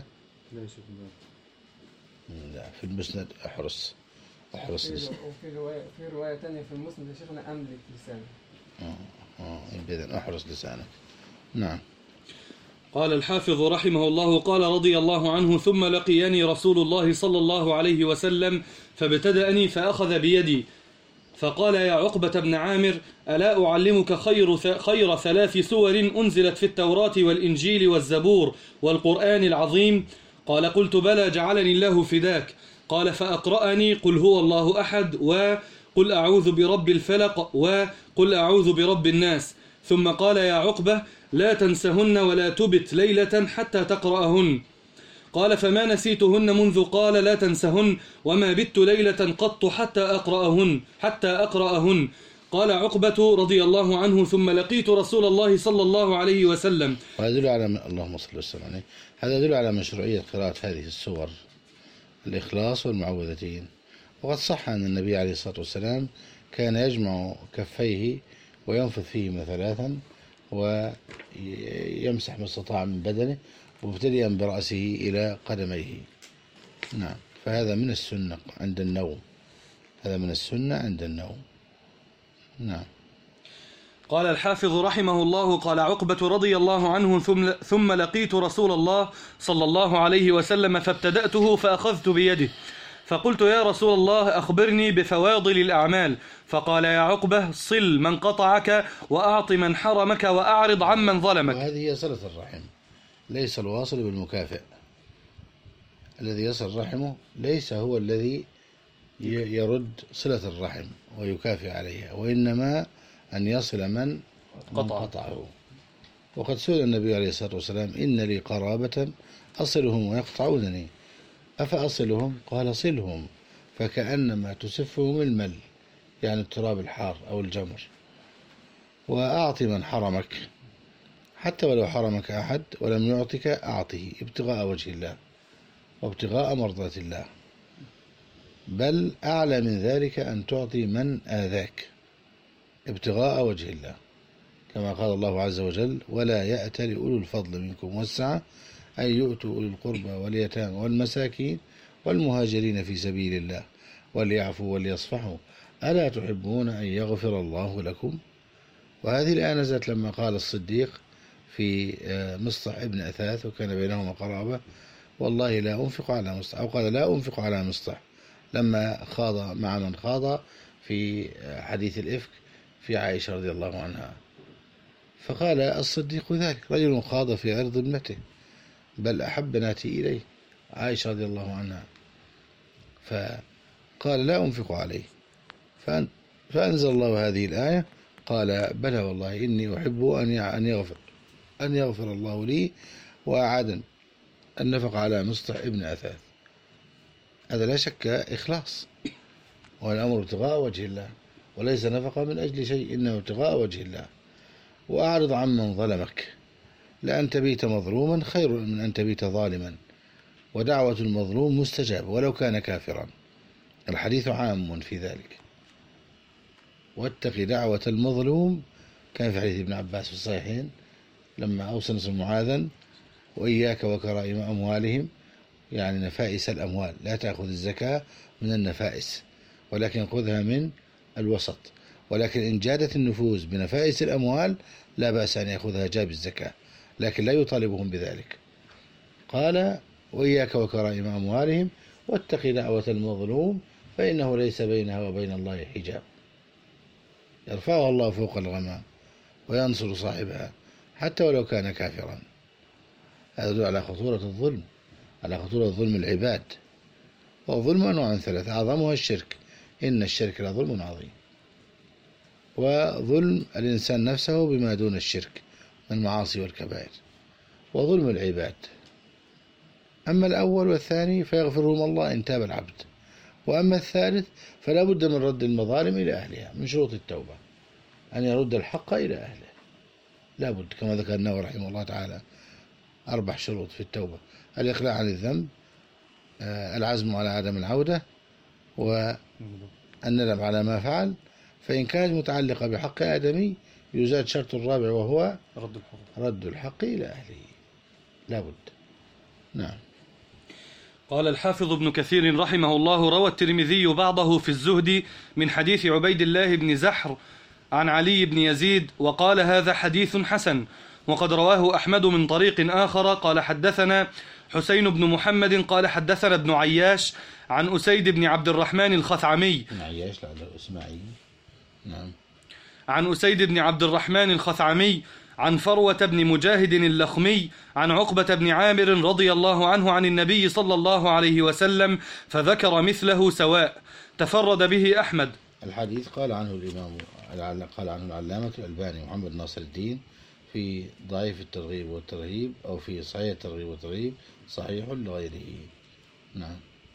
لا في المسند أحرس أحرس لسانك. وفي رواية في رواية تانية في المسند يا شيخنا أملك لسانك. آه آه إذن أحرس لسانك. نعم. قال الحافظ رحمه الله قال رضي الله عنه ثم لقيني رسول الله صلى الله عليه وسلم فابتدأني فأخذ بيدي فقال يا عقبة بن عامر ألا أعلمك خير, خير ثلاث سور أنزلت في التوراة والإنجيل والزبور والقرآن العظيم؟ قال قلت بلى جعلني الله فداك. قال فأقرأني قل هو الله أحد وقل أعوذ برب الفلق وقل أعوذ برب الناس، ثم قال يا عقبة لا تنسهن ولا تبت ليلة حتى تقرأهن. قال فما نسيتهن منذ قال لا تنسهن وما بت ليلة قط حتى أقرأهن حتى أقرأهن. قال عقبة رضي الله عنه ثم لقيت رسول الله صلى الله عليه وسلم. وهذا يدل على اللهم صل وسلم عليه، هذا يدل على مشروعية قراءة هذه السور الإخلاص والمعوذتين. وقد صح أن النبي عليه الصلاة والسلام كان يجمع كفيه وينفث فيهما ثلاثا ويمسح ما استطاع من بدنه مبتدئا برأسه إلى قدميه. نعم، فهذا من السنة عند النوم، هذا من السنة عند النوم. نعم. قال الحافظ رحمه الله قال عقبة رضي الله عنه ثم, ثم لقيت رسول الله صلى الله عليه وسلم فابتدأته فأخذت بيده فقلت يا رسول الله أخبرني بفواضل الأعمال. فقال يا عقبة صل من قطعك وأعط من حرمك وأعرض عمن ظلمك. وهذه هي صلة الرحم، ليس الواصل بالمكافئ. الذي يصل رحمه ليس هو الذي يرد صلة الرحم ويكافئ عليها، وإنما أن يصل من قطعه. وقد سئل النبي عليه الصلاة والسلام إن لي قرابة أصلهم ويقطعونني أفأصلهم؟ قال صلهم فكأنما تسفهم المل، يعني التراب الحار أو الجمر. وأعط من حرمك، حتى ولو حرمك أحد ولم يعطك أعطه ابتغاء وجه الله وابتغاء مرضات الله، بل أعلى من ذلك أن تعطي من آذاك ابتغاء وجه الله، كما قال الله عز وجل ولا يأتل أولو الفضل منكم والسعة أن يؤتوا أولي القربى واليتامى والمساكين والمهاجرين في سبيل الله وليعفوا وليصفحوا ألا تحبون أن يغفر الله لكم. وهذه الآية نزلت لما قال الصديق في مصطح ابن أثاث وكان بينهما قرابة والله لا أنفق على مصطح، أو قال لا أنفق على مصطح لما خاض مع من خاض في حديث الإفك في عائشة رضي الله عنها. فقال الصديق ذلك رجل خاض في عرض ابنته بل أحب بناتي إليه عائشة رضي الله عنها، فقال لا أنفق عليه. فأنزل الله هذه الآية قال بلى والله إني أحب أن يغفر أن يغفر الله لي، وأعاد النفق على مصطح ابن أثاث. هذا لا شك إخلاص، والأمر ابتغاء وجه الله، وليس نفقة من أجل شيء إنه ابتغاء وجه الله. وأعرض عمن ظلمك، لأن تبيت مظلوما خير من أن تبيت ظالما، ودعوة المظلوم مستجابة ولو كان كافرا. الحديث عام في ذلك. واتق دعوة المظلوم، كان في حديث ابن عباس في الصحيحين لما أوصى معاذا وإياك وكرائم أموالهم، يعني نفائس الأموال، لا تأخذ الزكاة من النفائس ولكن خذها من الوسط، ولكن إن جادت النفوس بنفائس الأموال لا بأس أن يأخذها جاب الزكاة، لكن لا يطالبهم بذلك. قال وإياك وكرائم أموالهم واتق دعوة المظلوم فإنه ليس بينها وبين الله حجاب، يرفعها الله فوق الغمام وينصر صاحبها حتى ولو كان كافرا. هذا يدل على خطورة الظلم، على خطورة ظلم العباد. والظلم أنواع ثلاثة، أعظمها الشرك، إن الشرك لظلم عظيم. وظلم الإنسان نفسه بما دون الشرك من المعاصي والكبائر، وظلم العباد. أما الأول والثاني فيغفرهم الله إن تاب العبد، وأما الثالث فلا بد من رد المظالم إلى أهلها. من شروط التوبة أن يرد الحق إلى أهله، لا بد، كما ذكرناه رحمه الله تعالى أربع شروط في التوبة: الإقلاع عن الذنب، العزم على عدم العودة، والندم على ما فعل. فإن كانت متعلقة بحق آدمي يزاد شرط الرابع وهو رد الحق, رد الحق إلى أهله، لا بد. نعم. قال الحافظ ابن كثير رحمه الله روى الترمذي بعضه في الزهد من حديث عبيد الله بن زحر عن علي بن يزيد وقال هذا حديث حسن. وقد رواه أحمد من طريق آخر قال حدثنا حسين بن محمد قال حدثنا ابن عياش عن أسيد بن عبد الرحمن الخثعمي ابن عياش لعله إسماعيل. نعم. عن أسيد بن عبد الرحمن الخثعمي عن فروة بن مجاهد اللخمي عن عقبة بن عامر رضي الله عنه عن النبي صلى الله عليه وسلم فذكر مثله سواء، تفرد به أحمد. الحديث قال عنه الإمام قال عنه العلامة الألباني محمد ناصر الدين في ضعيف الترغيب والترهيب أو في صحيح الترغيب والترهيب صحيح لغيره. نعم.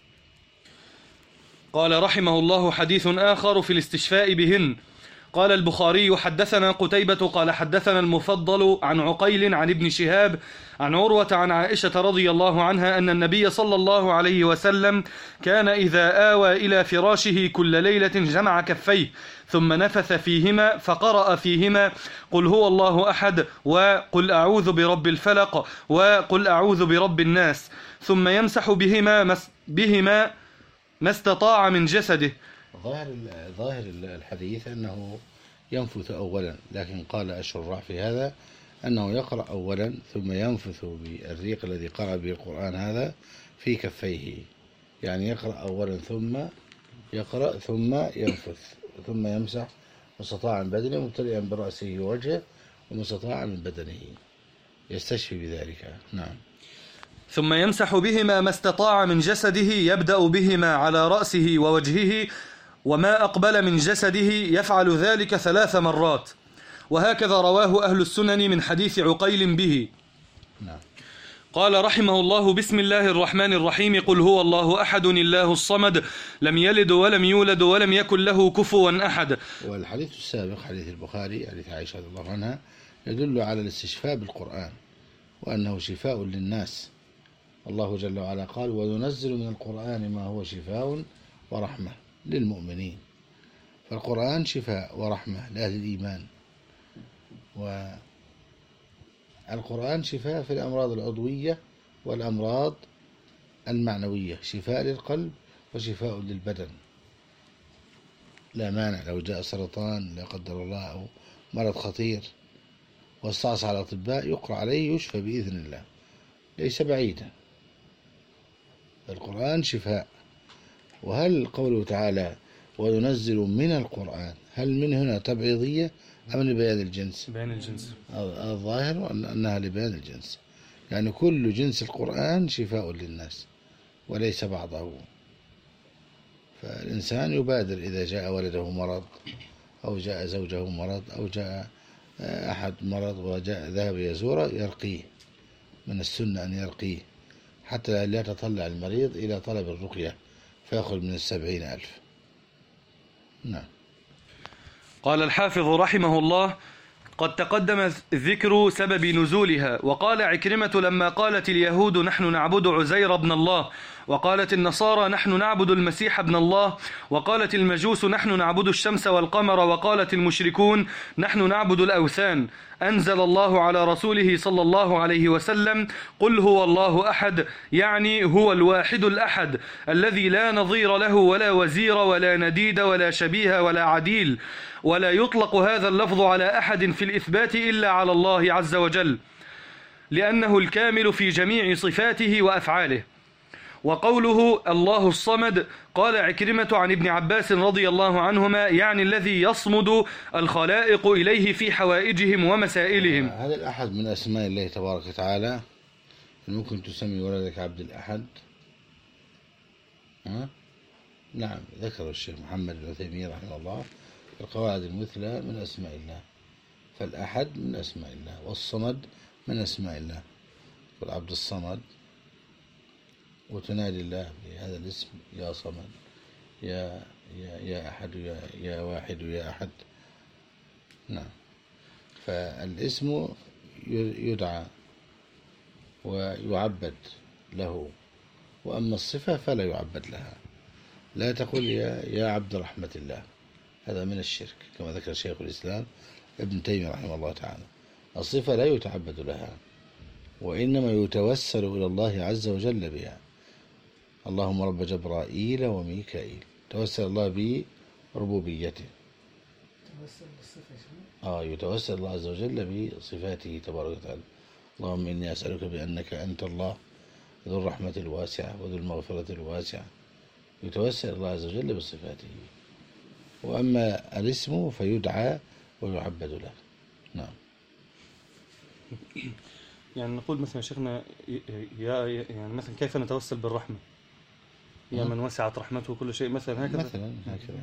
قال رحمه الله: حديث آخر في الاستشفاء بهن. قال البخاري: حدثنا قتيبة قال حدثنا المفضل عن عقيل عن ابن شهاب عن عروة عن عائشة رضي الله عنها أن النبي صلى الله عليه وسلم كان إذا آوى إلى فراشه كل ليلة جمع كفيه ثم نفث فيهما فقرأ فيهما قل هو الله أحد وقل أعوذ برب الفلق وقل أعوذ برب الناس، ثم يمسح بهما بهما ما استطاع من جسده. ظاهر ظاهر الحديث أنه ينفث أولا، لكن قال الشراح في هذا أنه يقرأ أولا ثم ينفث بالريق الذي قرأ به القرآن هذا في كفيه، يعني يقرأ أولا ثم يقرأ ثم ينفث ثم يمسح مستطاع من بدنه مبتدئا برأسه ووجهه ومستطاع من بدنه يستشفي بذلك. نعم. ثم يمسح بهما ما استطاع من جسده، يبدأ بهما على رأسه ووجهه وما أقبل من جسده، يفعل ذلك ثلاث مرات، وهكذا رواه أهل السنن من حديث عقيل به. نعم. قال رحمه الله: بسم الله الرحمن الرحيم. قل هو الله أحد الله الصمد لم يلد ولم يولد ولم يكن له كفوا أحد. والحديث السابق حديث البخاري حديث عائشة رضي الله عنها يدل على الاستشفاء بالقرآن وأنه شفاء للناس. الله جل وعلا قال: وننزل من القرآن ما هو شفاء ورحمة للمؤمنين. فالقرآن شفاء ورحمة لأهل الإيمان، والقرآن شفاء في الأمراض العضوية والأمراض المعنوية، شفاء للقلب وشفاء للبدن. لا مانع لو جاء سرطان لا قدر الله أو مرض خطير واستعصى على الأطباء يقرأ عليه يشفى بإذن الله، ليس بعيدا. القرآن شفاء. وهل قوله تعالى وننزل من القرآن هل من هنا تبعيضية أم لبيان الجنس؟ بيان الجنس. الظاهر أنها لبيان الجنس، يعني كل جنس القرآن شفاء للناس وليس بعضه. فالإنسان يبادر إذا جاء ولده مرض أو جاء زوجه مرض أو جاء أحد مرض وجاء ذهب يزوره يرقيه، من السنة أن يرقيه حتى لا يتطلع المريض إلى طلب الرقية فيأخذ من السبعين ألف. نعم. قال الحافظ رحمه الله: قد تقدم ذكر سبب نزولها. وقال عكرمة: لما قالت اليهود نحن نعبد عزير بن الله، وقالت النصارى نحن نعبد المسيح ابن الله، وقالت المجوس نحن نعبد الشمس والقمر، وقالت المشركون نحن نعبد الأوثان، أنزل الله على رسوله صلى الله عليه وسلم: قل هو الله أحد، يعني هو الواحد الأحد الذي لا نظير له ولا وزير ولا نديد ولا شبيه ولا عديل، ولا يطلق هذا اللفظ على أحد في الإثبات إلا على الله عز وجل، لأنه الكامل في جميع صفاته وأفعاله. وقوله الله الصمد قال عكرمة عن ابن عباس رضي الله عنهما يعني الذي يصمد الخلائق إليه في حوائجهم ومسائلهم. هذا الأحد من أسماء الله تبارك وتعالى. ممكن تسمي ولدك عبد الأحد؟ ها؟ نعم، ذكر الشيخ محمد بن عثيمين رحمه الله في القواعد المثلى من أسماء الله. فالأحد من أسماء الله، والصمد من أسماء الله. والعبد الصمد، وتنادي الله بهذا الاسم: يا صمد، يا يا يا أحد، يا يا واحد، يا أحد. نعم. فالاسم يدعى ويعبد له، وأما الصفة فلا يعبد لها. لا تقول يا يا عبد رحمة الله، هذا من الشرك كما ذكر شيخ الإسلام ابن تيمية رحمه الله تعالى. الصفة لا يتعبد لها، وإنما يتوسل إلى الله عز وجل بها. اللهم رب جبرائيل وميكائيل، توسل الله بربوبيته. آه يتوسل الله عز وجل بصفاته تبارك وتعالى. اللهم إني أسألك بأنك أنت الله ذو الرحمة الواسعة وذو المغفرة الواسعة. يتوسل الله عز وجل بصفاته. وأما الاسم فيدعى ويعبد له. نعم. يعني نقول مثلا يا شيخنا يا يعني مثلا كيف نتوسل بالرحمة؟ يا من وسعت رحمته كل شيء مثلا هكذا. مثلا هكذا.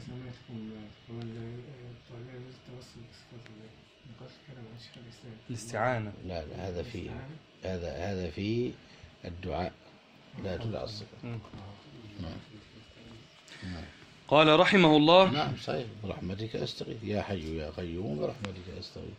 الاستعانة. لا لا هذا في هذا هذا في الدعاء لا تدعى الصفة. نعم. نعم. قال رحمه الله. نعم صحيح برحمتك أستغيث يا حي يا قيوم برحمتك أستغيث.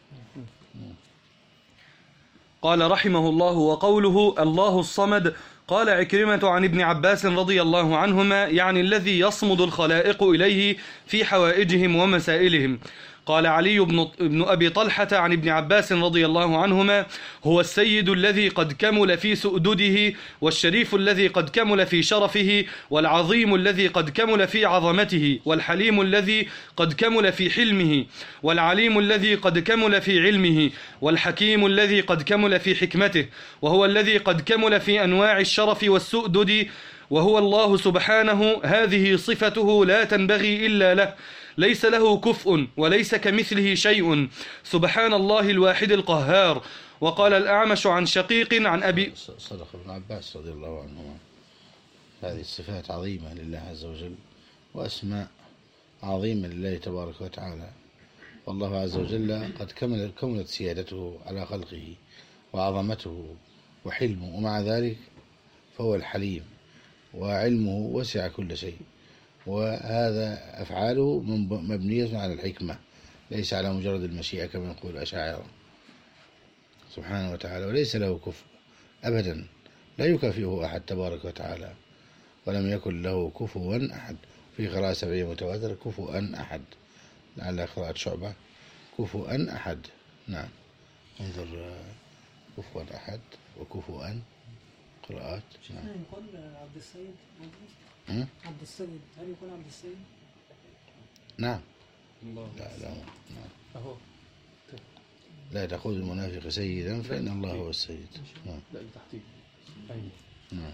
قال رحمه الله وقوله الله الصمد قال عكرمة عن ابن عباس رضي الله عنهما يعني الذي يصمد الخلائق إليه في حوائجهم ومسائلهم. قال علي بن, بن أبي طلحة عن ابن عباس رضي الله عنهما هو السيد الذي قد كمل في سؤدده والشريف الذي قد كمل في شرفه والعظيم الذي قد كمل في عظمته والحليم الذي قد كمل في حلمه والعليم الذي قد كمل في علمه والحكيم الذي قد كمل في حكمته وهو الذي قد كمل في أنواع الشرف والسؤدد وهو الله سبحانه هذه صفته لا تنبغي إلا له ليس له كفء وليس كمثله شيء سبحان الله الواحد القهار. وقال الأعمش عن شقيق عن أبي صدق ابن عباس رضي الله عنهما هذه الصفات عظيمة لله عز وجل وأسماء عظيمة لله تبارك وتعالى والله عز وجل قد كمل كملت سيادته على خلقه وعظمته وحلمه ومع ذلك فهو الحليم وعلمه وسع كل شيء وهذا أفعاله مبنية على الحكمة ليس على مجرد المشيئة كما يقول الأشاعرة سبحانه وتعالى وليس له كفء أبدا لا يكافئه أحد تبارك وتعالى ولم يكن له كفوا أحد في قراءة سبعية متواتر كفوا أحد لعل قراءة شعبة كفوا أحد. نعم انظر كفوا أحد وكفوا قراءات. نعم. يقول عبد السيد م? عبد السيد هل يكون عبد السيد؟ نعم لا لا نعم. لا تقول المنافق سيدا فإن الله هو السيد. نعم. لا تحتيه. نعم.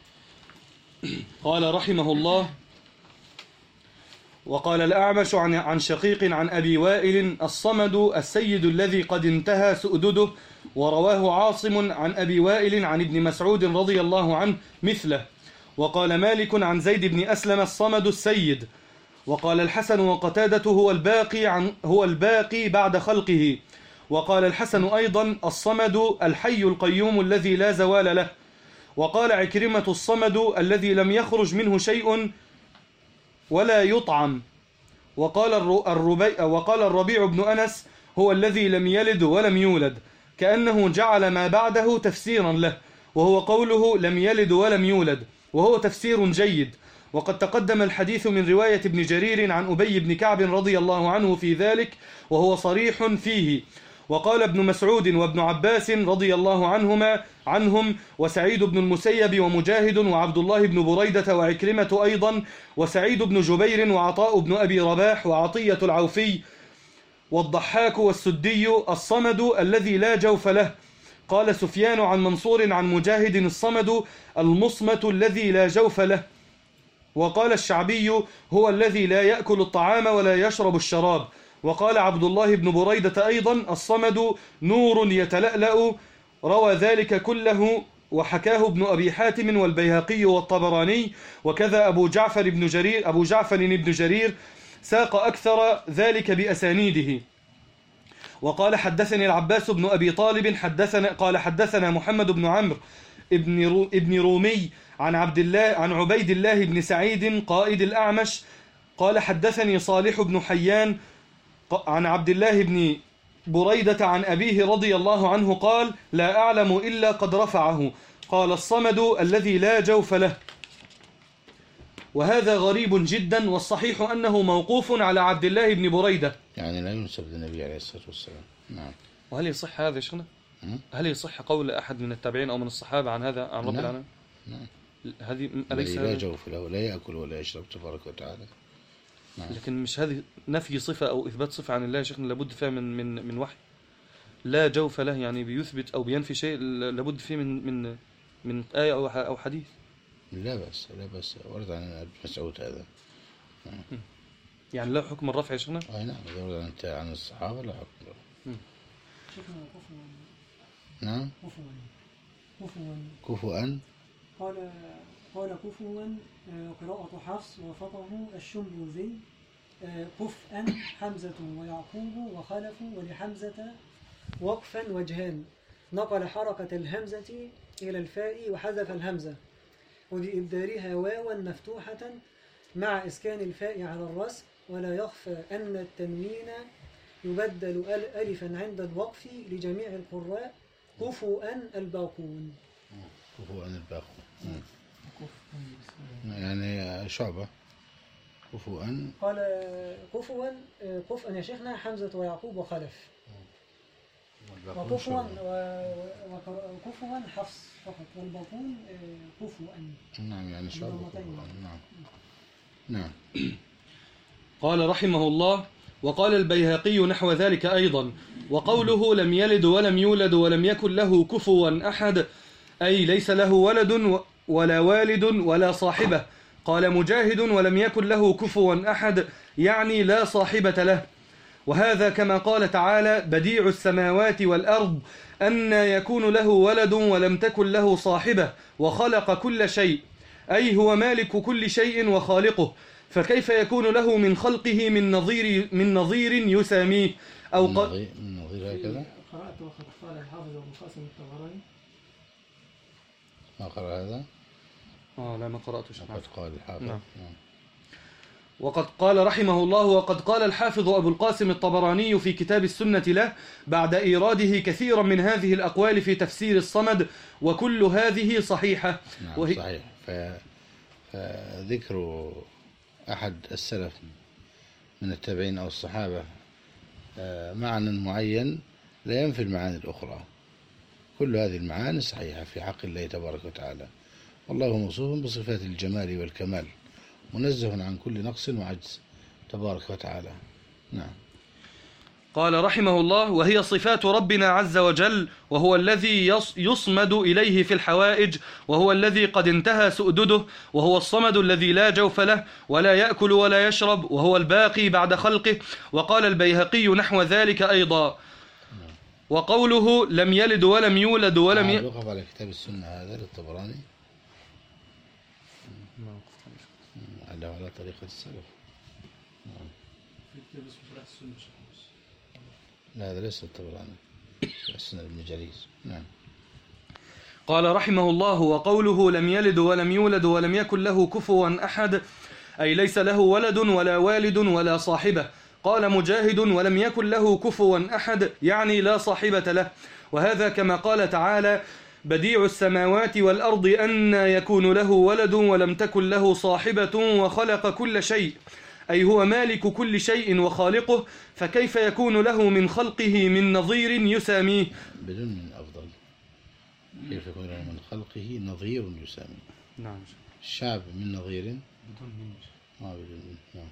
قال رحمه الله وقال الأعمش عن عن شقيق عن أبي وائل الصمد السيد الذي قد انتهى سؤدده ورواه عاصم عن أبي وائل عن ابن مسعود رضي الله عنه مثله. وقال مالك عن زيد بن أسلم الصمد السيد. وقال الحسن وقتادة هو الباقي عن هو الباقي بعد خلقه. وقال الحسن أيضا الصمد الحي القيوم الذي لا زوال له. وقال عكرمة الصمد الذي لم يخرج منه شيء ولا يطعم. وقال الربيع وقال الربيع بن أنس هو الذي لم يلد ولم يولد كأنه جعل ما بعده تفسيرا له وهو قوله لم يلد ولم يولد وهو تفسير جيد. وقد تقدم الحديث من رواية ابن جرير عن أبي بن كعب رضي الله عنه في ذلك وهو صريح فيه. وقال ابن مسعود وابن عباس رضي الله عنهما عنهم وسعيد بن المسيب ومجاهد وعبد الله بن بريدة وعكرمة أيضا وسعيد بن جبير وعطاء بن أبي رباح وعطية العوفي والضحاك والسدي الصمد الذي لا جوف له. قال سفيان عن منصور عن مجاهد الصمد المصمت الذي لا جوف له. وقال الشعبي هو الذي لا يأكل الطعام ولا يشرب الشراب. وقال عبد الله بن بريدة أيضا الصمد نور يتلألأ روى ذلك كله وحكاه ابن أبي حاتم والبيهقي والطبراني وكذا أبو جعفر بن جرير أبو جعفر بن جرير ساق أكثر ذلك بأسانيده. وقال حدثني العباس بن أبي طالب حدثنا قال حدثنا محمد بن عمرو ابن رو ابن رومي عن عبد الله عن عبيد الله بن سعيد قائد الأعمش قال حدثني صالح بن حيان عن عبد الله بن بريدة عن أبيه رضي الله عنه قال لا أعلم إلا قد رفعه. قال الصمد الذي لا جوف له. وهذا غريب جدا والصحيح أنه موقوف على عبد الله بن بريدة يعني لا ينسب للنبي عليه الصلاة والسلام. نعم. وهل يصح هذا يا شيخنا؟ هل يصح قول أحد من التابعين أو من الصحابة عن هذا عن رب العالمين؟ نعم. هذه أليس لا جوف له لا يأكل ولا يشرب تبارك وتعالى. نعم. لكن مش هذه نفي صفة أو إثبات صفة عن الله يا شيخنا لابد فيها من من من وحي. لا جوف له يعني بيثبت أو بينفي شيء لابد فيه من من من آية أو أو حديث. لا بس لا بس ورد عن ابن مسعود هذا. نعم. يعني لا حكم الرفع يا شيخنا؟ أي نعم إذا ورد عن عن الصحابة لا حكم. شيخنا وقفنا نعم. كفوا كفوا كفوا. قال قال كفوا آه، قراءة حفص وفقه الشنبوذي. آه، كفءا حمزة ويعقوب وخلف، ولحمزة وقفا وجهان، نقل حركة الهمزة إلى الفاء وحذف الهمزة ولإبدالها واوا مفتوحة مع إسكان الفاء على الرسم. ولا يخفى أن التنوين يبدل ألفا عند الوقف لجميع القراء كفوا الباقون. كفوا الباقون يعني شعبة. كفوا قال كفوا كفوا يا شيخنا حمزة ويعقوب وخلف، وكفوا وكفوا حفص فقط، والباقون كفوا. نعم يعني شعبة. نعم نعم. قال رحمه الله: وقال البيهقي نحو ذلك أيضا. وقوله لم يلد ولم يولد ولم يكن له كفوا أحد، أي ليس له ولد ولا والد ولا صاحبة. قال مجاهد: ولم يكن له كفوا أحد، يعني لا صاحبة له. وهذا كما قال تعالى: بديع السماوات والأرض أن يكون له ولد ولم تكن له صاحبة وخلق كل شيء، أي هو مالك كل شيء وخالقه، فكيف يكون له من خلقه من نظير من نظير يساميه أو من نظير, من نظير هكذا. قرأت وقد قال الحافظ أبو القاسم الطبراني. ما قرأ هذا؟ آه لا ما قرأتش. وقد قال الحافظ. نعم. وقد قال رحمه الله: وقد قال الحافظ أبو القاسم الطبراني في كتاب السنة له بعد إيراده كثيرا من هذه الأقوال في تفسير الصمد، وكل هذه صحيحة. نعم وهي صحيح. فذكر أحد السلف من التابعين أو الصحابة معنى معين لا ينفي المعاني الأخرى. كل هذه المعاني صحيحة في حق الله تبارك وتعالى، والله موصوف بصفات الجمال والكمال، منزه عن كل نقص وعجز تبارك وتعالى. نعم. قال رحمه الله: وهي صفات ربنا عز وجل، وهو الذي يصمد إليه في الحوائج، وهو الذي قد انتهى سؤدده، وهو الصمد الذي لا جوف له ولا يأكل ولا يشرب، وهو الباقي بعد خلقه. وقال البيهقي نحو ذلك أيضا. وقوله لم يلد ولم يولد ولم ي... وقف على كتاب السنة هذا للطبراني على على طريقة السلف. لا هذا ليس الطبراني، السنة ابن جريز. نعم. قال رحمه الله: وقوله لم يلد ولم يولد ولم يكن له كفوا أحد، أي ليس له ولد ولا والد ولا صاحبة. قال مجاهد: ولم يكن له كفوا أحد، يعني لا صاحبة له. وهذا كما قال تعالى: بديع السماوات والأرض أن يكون له ولد ولم تكن له صاحبة وخلق كل شيء، أي هو مالك كل شيء وخالقه، فكيف يكون له من خلقه من نظير يساميه. بدون من أفضل. كيف يكون له من خلقه نظير يساميه. نعم. الشعب من نظير بدون من. ما بدون من. نعم.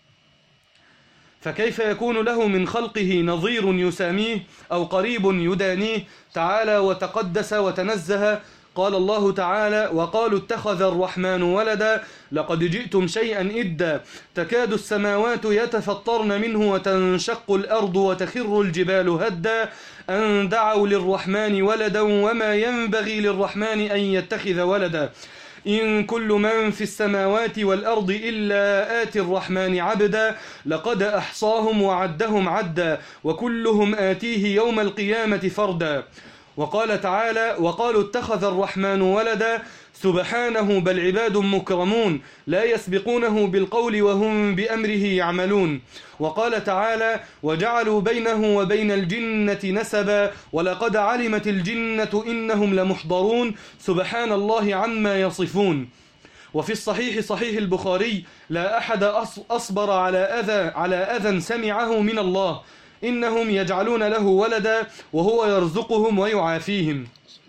فكيف يكون له من خلقه نظير يساميه أو قريب يدانيه، تعالى وتقدس وتنزه. قال الله تعالى: وقالوا اتخذ الرحمن ولدا لقد جئتم شيئا إدا تكاد السماوات يتفطرن منه وتنشق الأرض وتخر الجبال هدا أن دعوا للرحمن ولدا وما ينبغي للرحمن أن يتخذ ولدا إن كل من في السماوات والأرض إلا آتي الرحمن عبدا لقد أحصاهم وعدهم عدا وكلهم آتيه يوم القيامة فردا. وقال تعالى: وقالوا اتخذ الرحمن ولدا سبحانه بل عباد مكرمون لا يسبقونه بالقول وهم بأمره يعملون. وقال تعالى: وجعلوا بينه وبين الجنة نسبا ولقد علمت الجنة إنهم لمحضرون سبحان الله عما يصفون. وفي الصحيح صحيح البخاري: لا أحد أصبر على أذى على أذى سمعه من الله إنهم يجعلون له ولدا وهو يرزقهم ويعافيهم.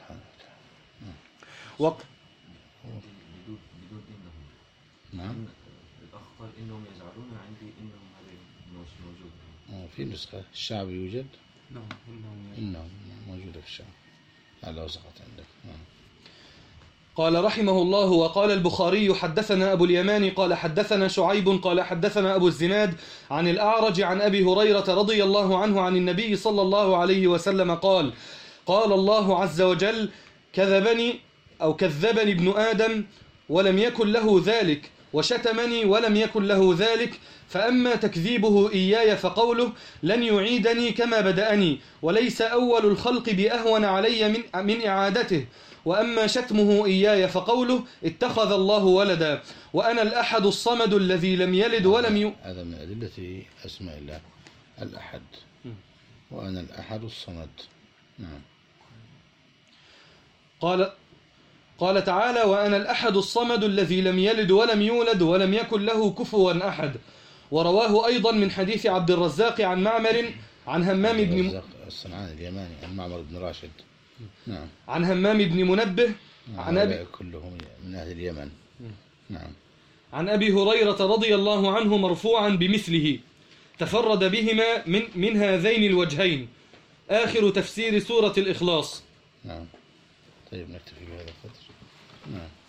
وق... بدون بدون إنهم. نعم. الأخ قال إنهم يزعلون عندي إنهم هذه موجود. في نسخة الشعب يوجد. نعم. إنهم موجودة في الشعب. على وسقط عندك. نعم. قال رحمه الله: وقال البخاري حدثنا أبو اليمان قال حدثنا شعيب قال حدثنا أبو الزناد عن الأعرج عن أبي هريرة رضي الله عنه عن النبي صلى الله عليه وسلم قال: قال الله عز وجل: كذبني أو كذبني ابن آدم ولم يكن له ذلك، وشتمني ولم يكن له ذلك. فأما تكذيبه إياي فقوله: لن يعيدني كما بدأني، وليس أول الخلق بأهون علي من, من إعادته. وأما شتمه إياي فقوله: اتخذ الله ولدا، وأنا الأحد الصمد الذي لم يلد ولم ي... هذا من أدلة أسماء الله الأحد، وأنا الأحد الصمد. نعم. قال قال تعالى: وأنا الأحد الصمد الذي لم يلد ولم يولد ولم يكن له كفوا أحد. ورواه أيضا من حديث عبد الرزاق عن معمر عن همام بن الصنعاني اليماني عن معمر بن راشد. نعم. عن همام بن منبه عن أبي كلهم من أهل اليمن. نعم. عن أبي هريرة رضي الله عنه مرفوعا بمثله، تفرد بهما من, من هذين الوجهين. آخر تفسير سورة الإخلاص. نعم. طيب نكتفي بهذا القدر. نعم.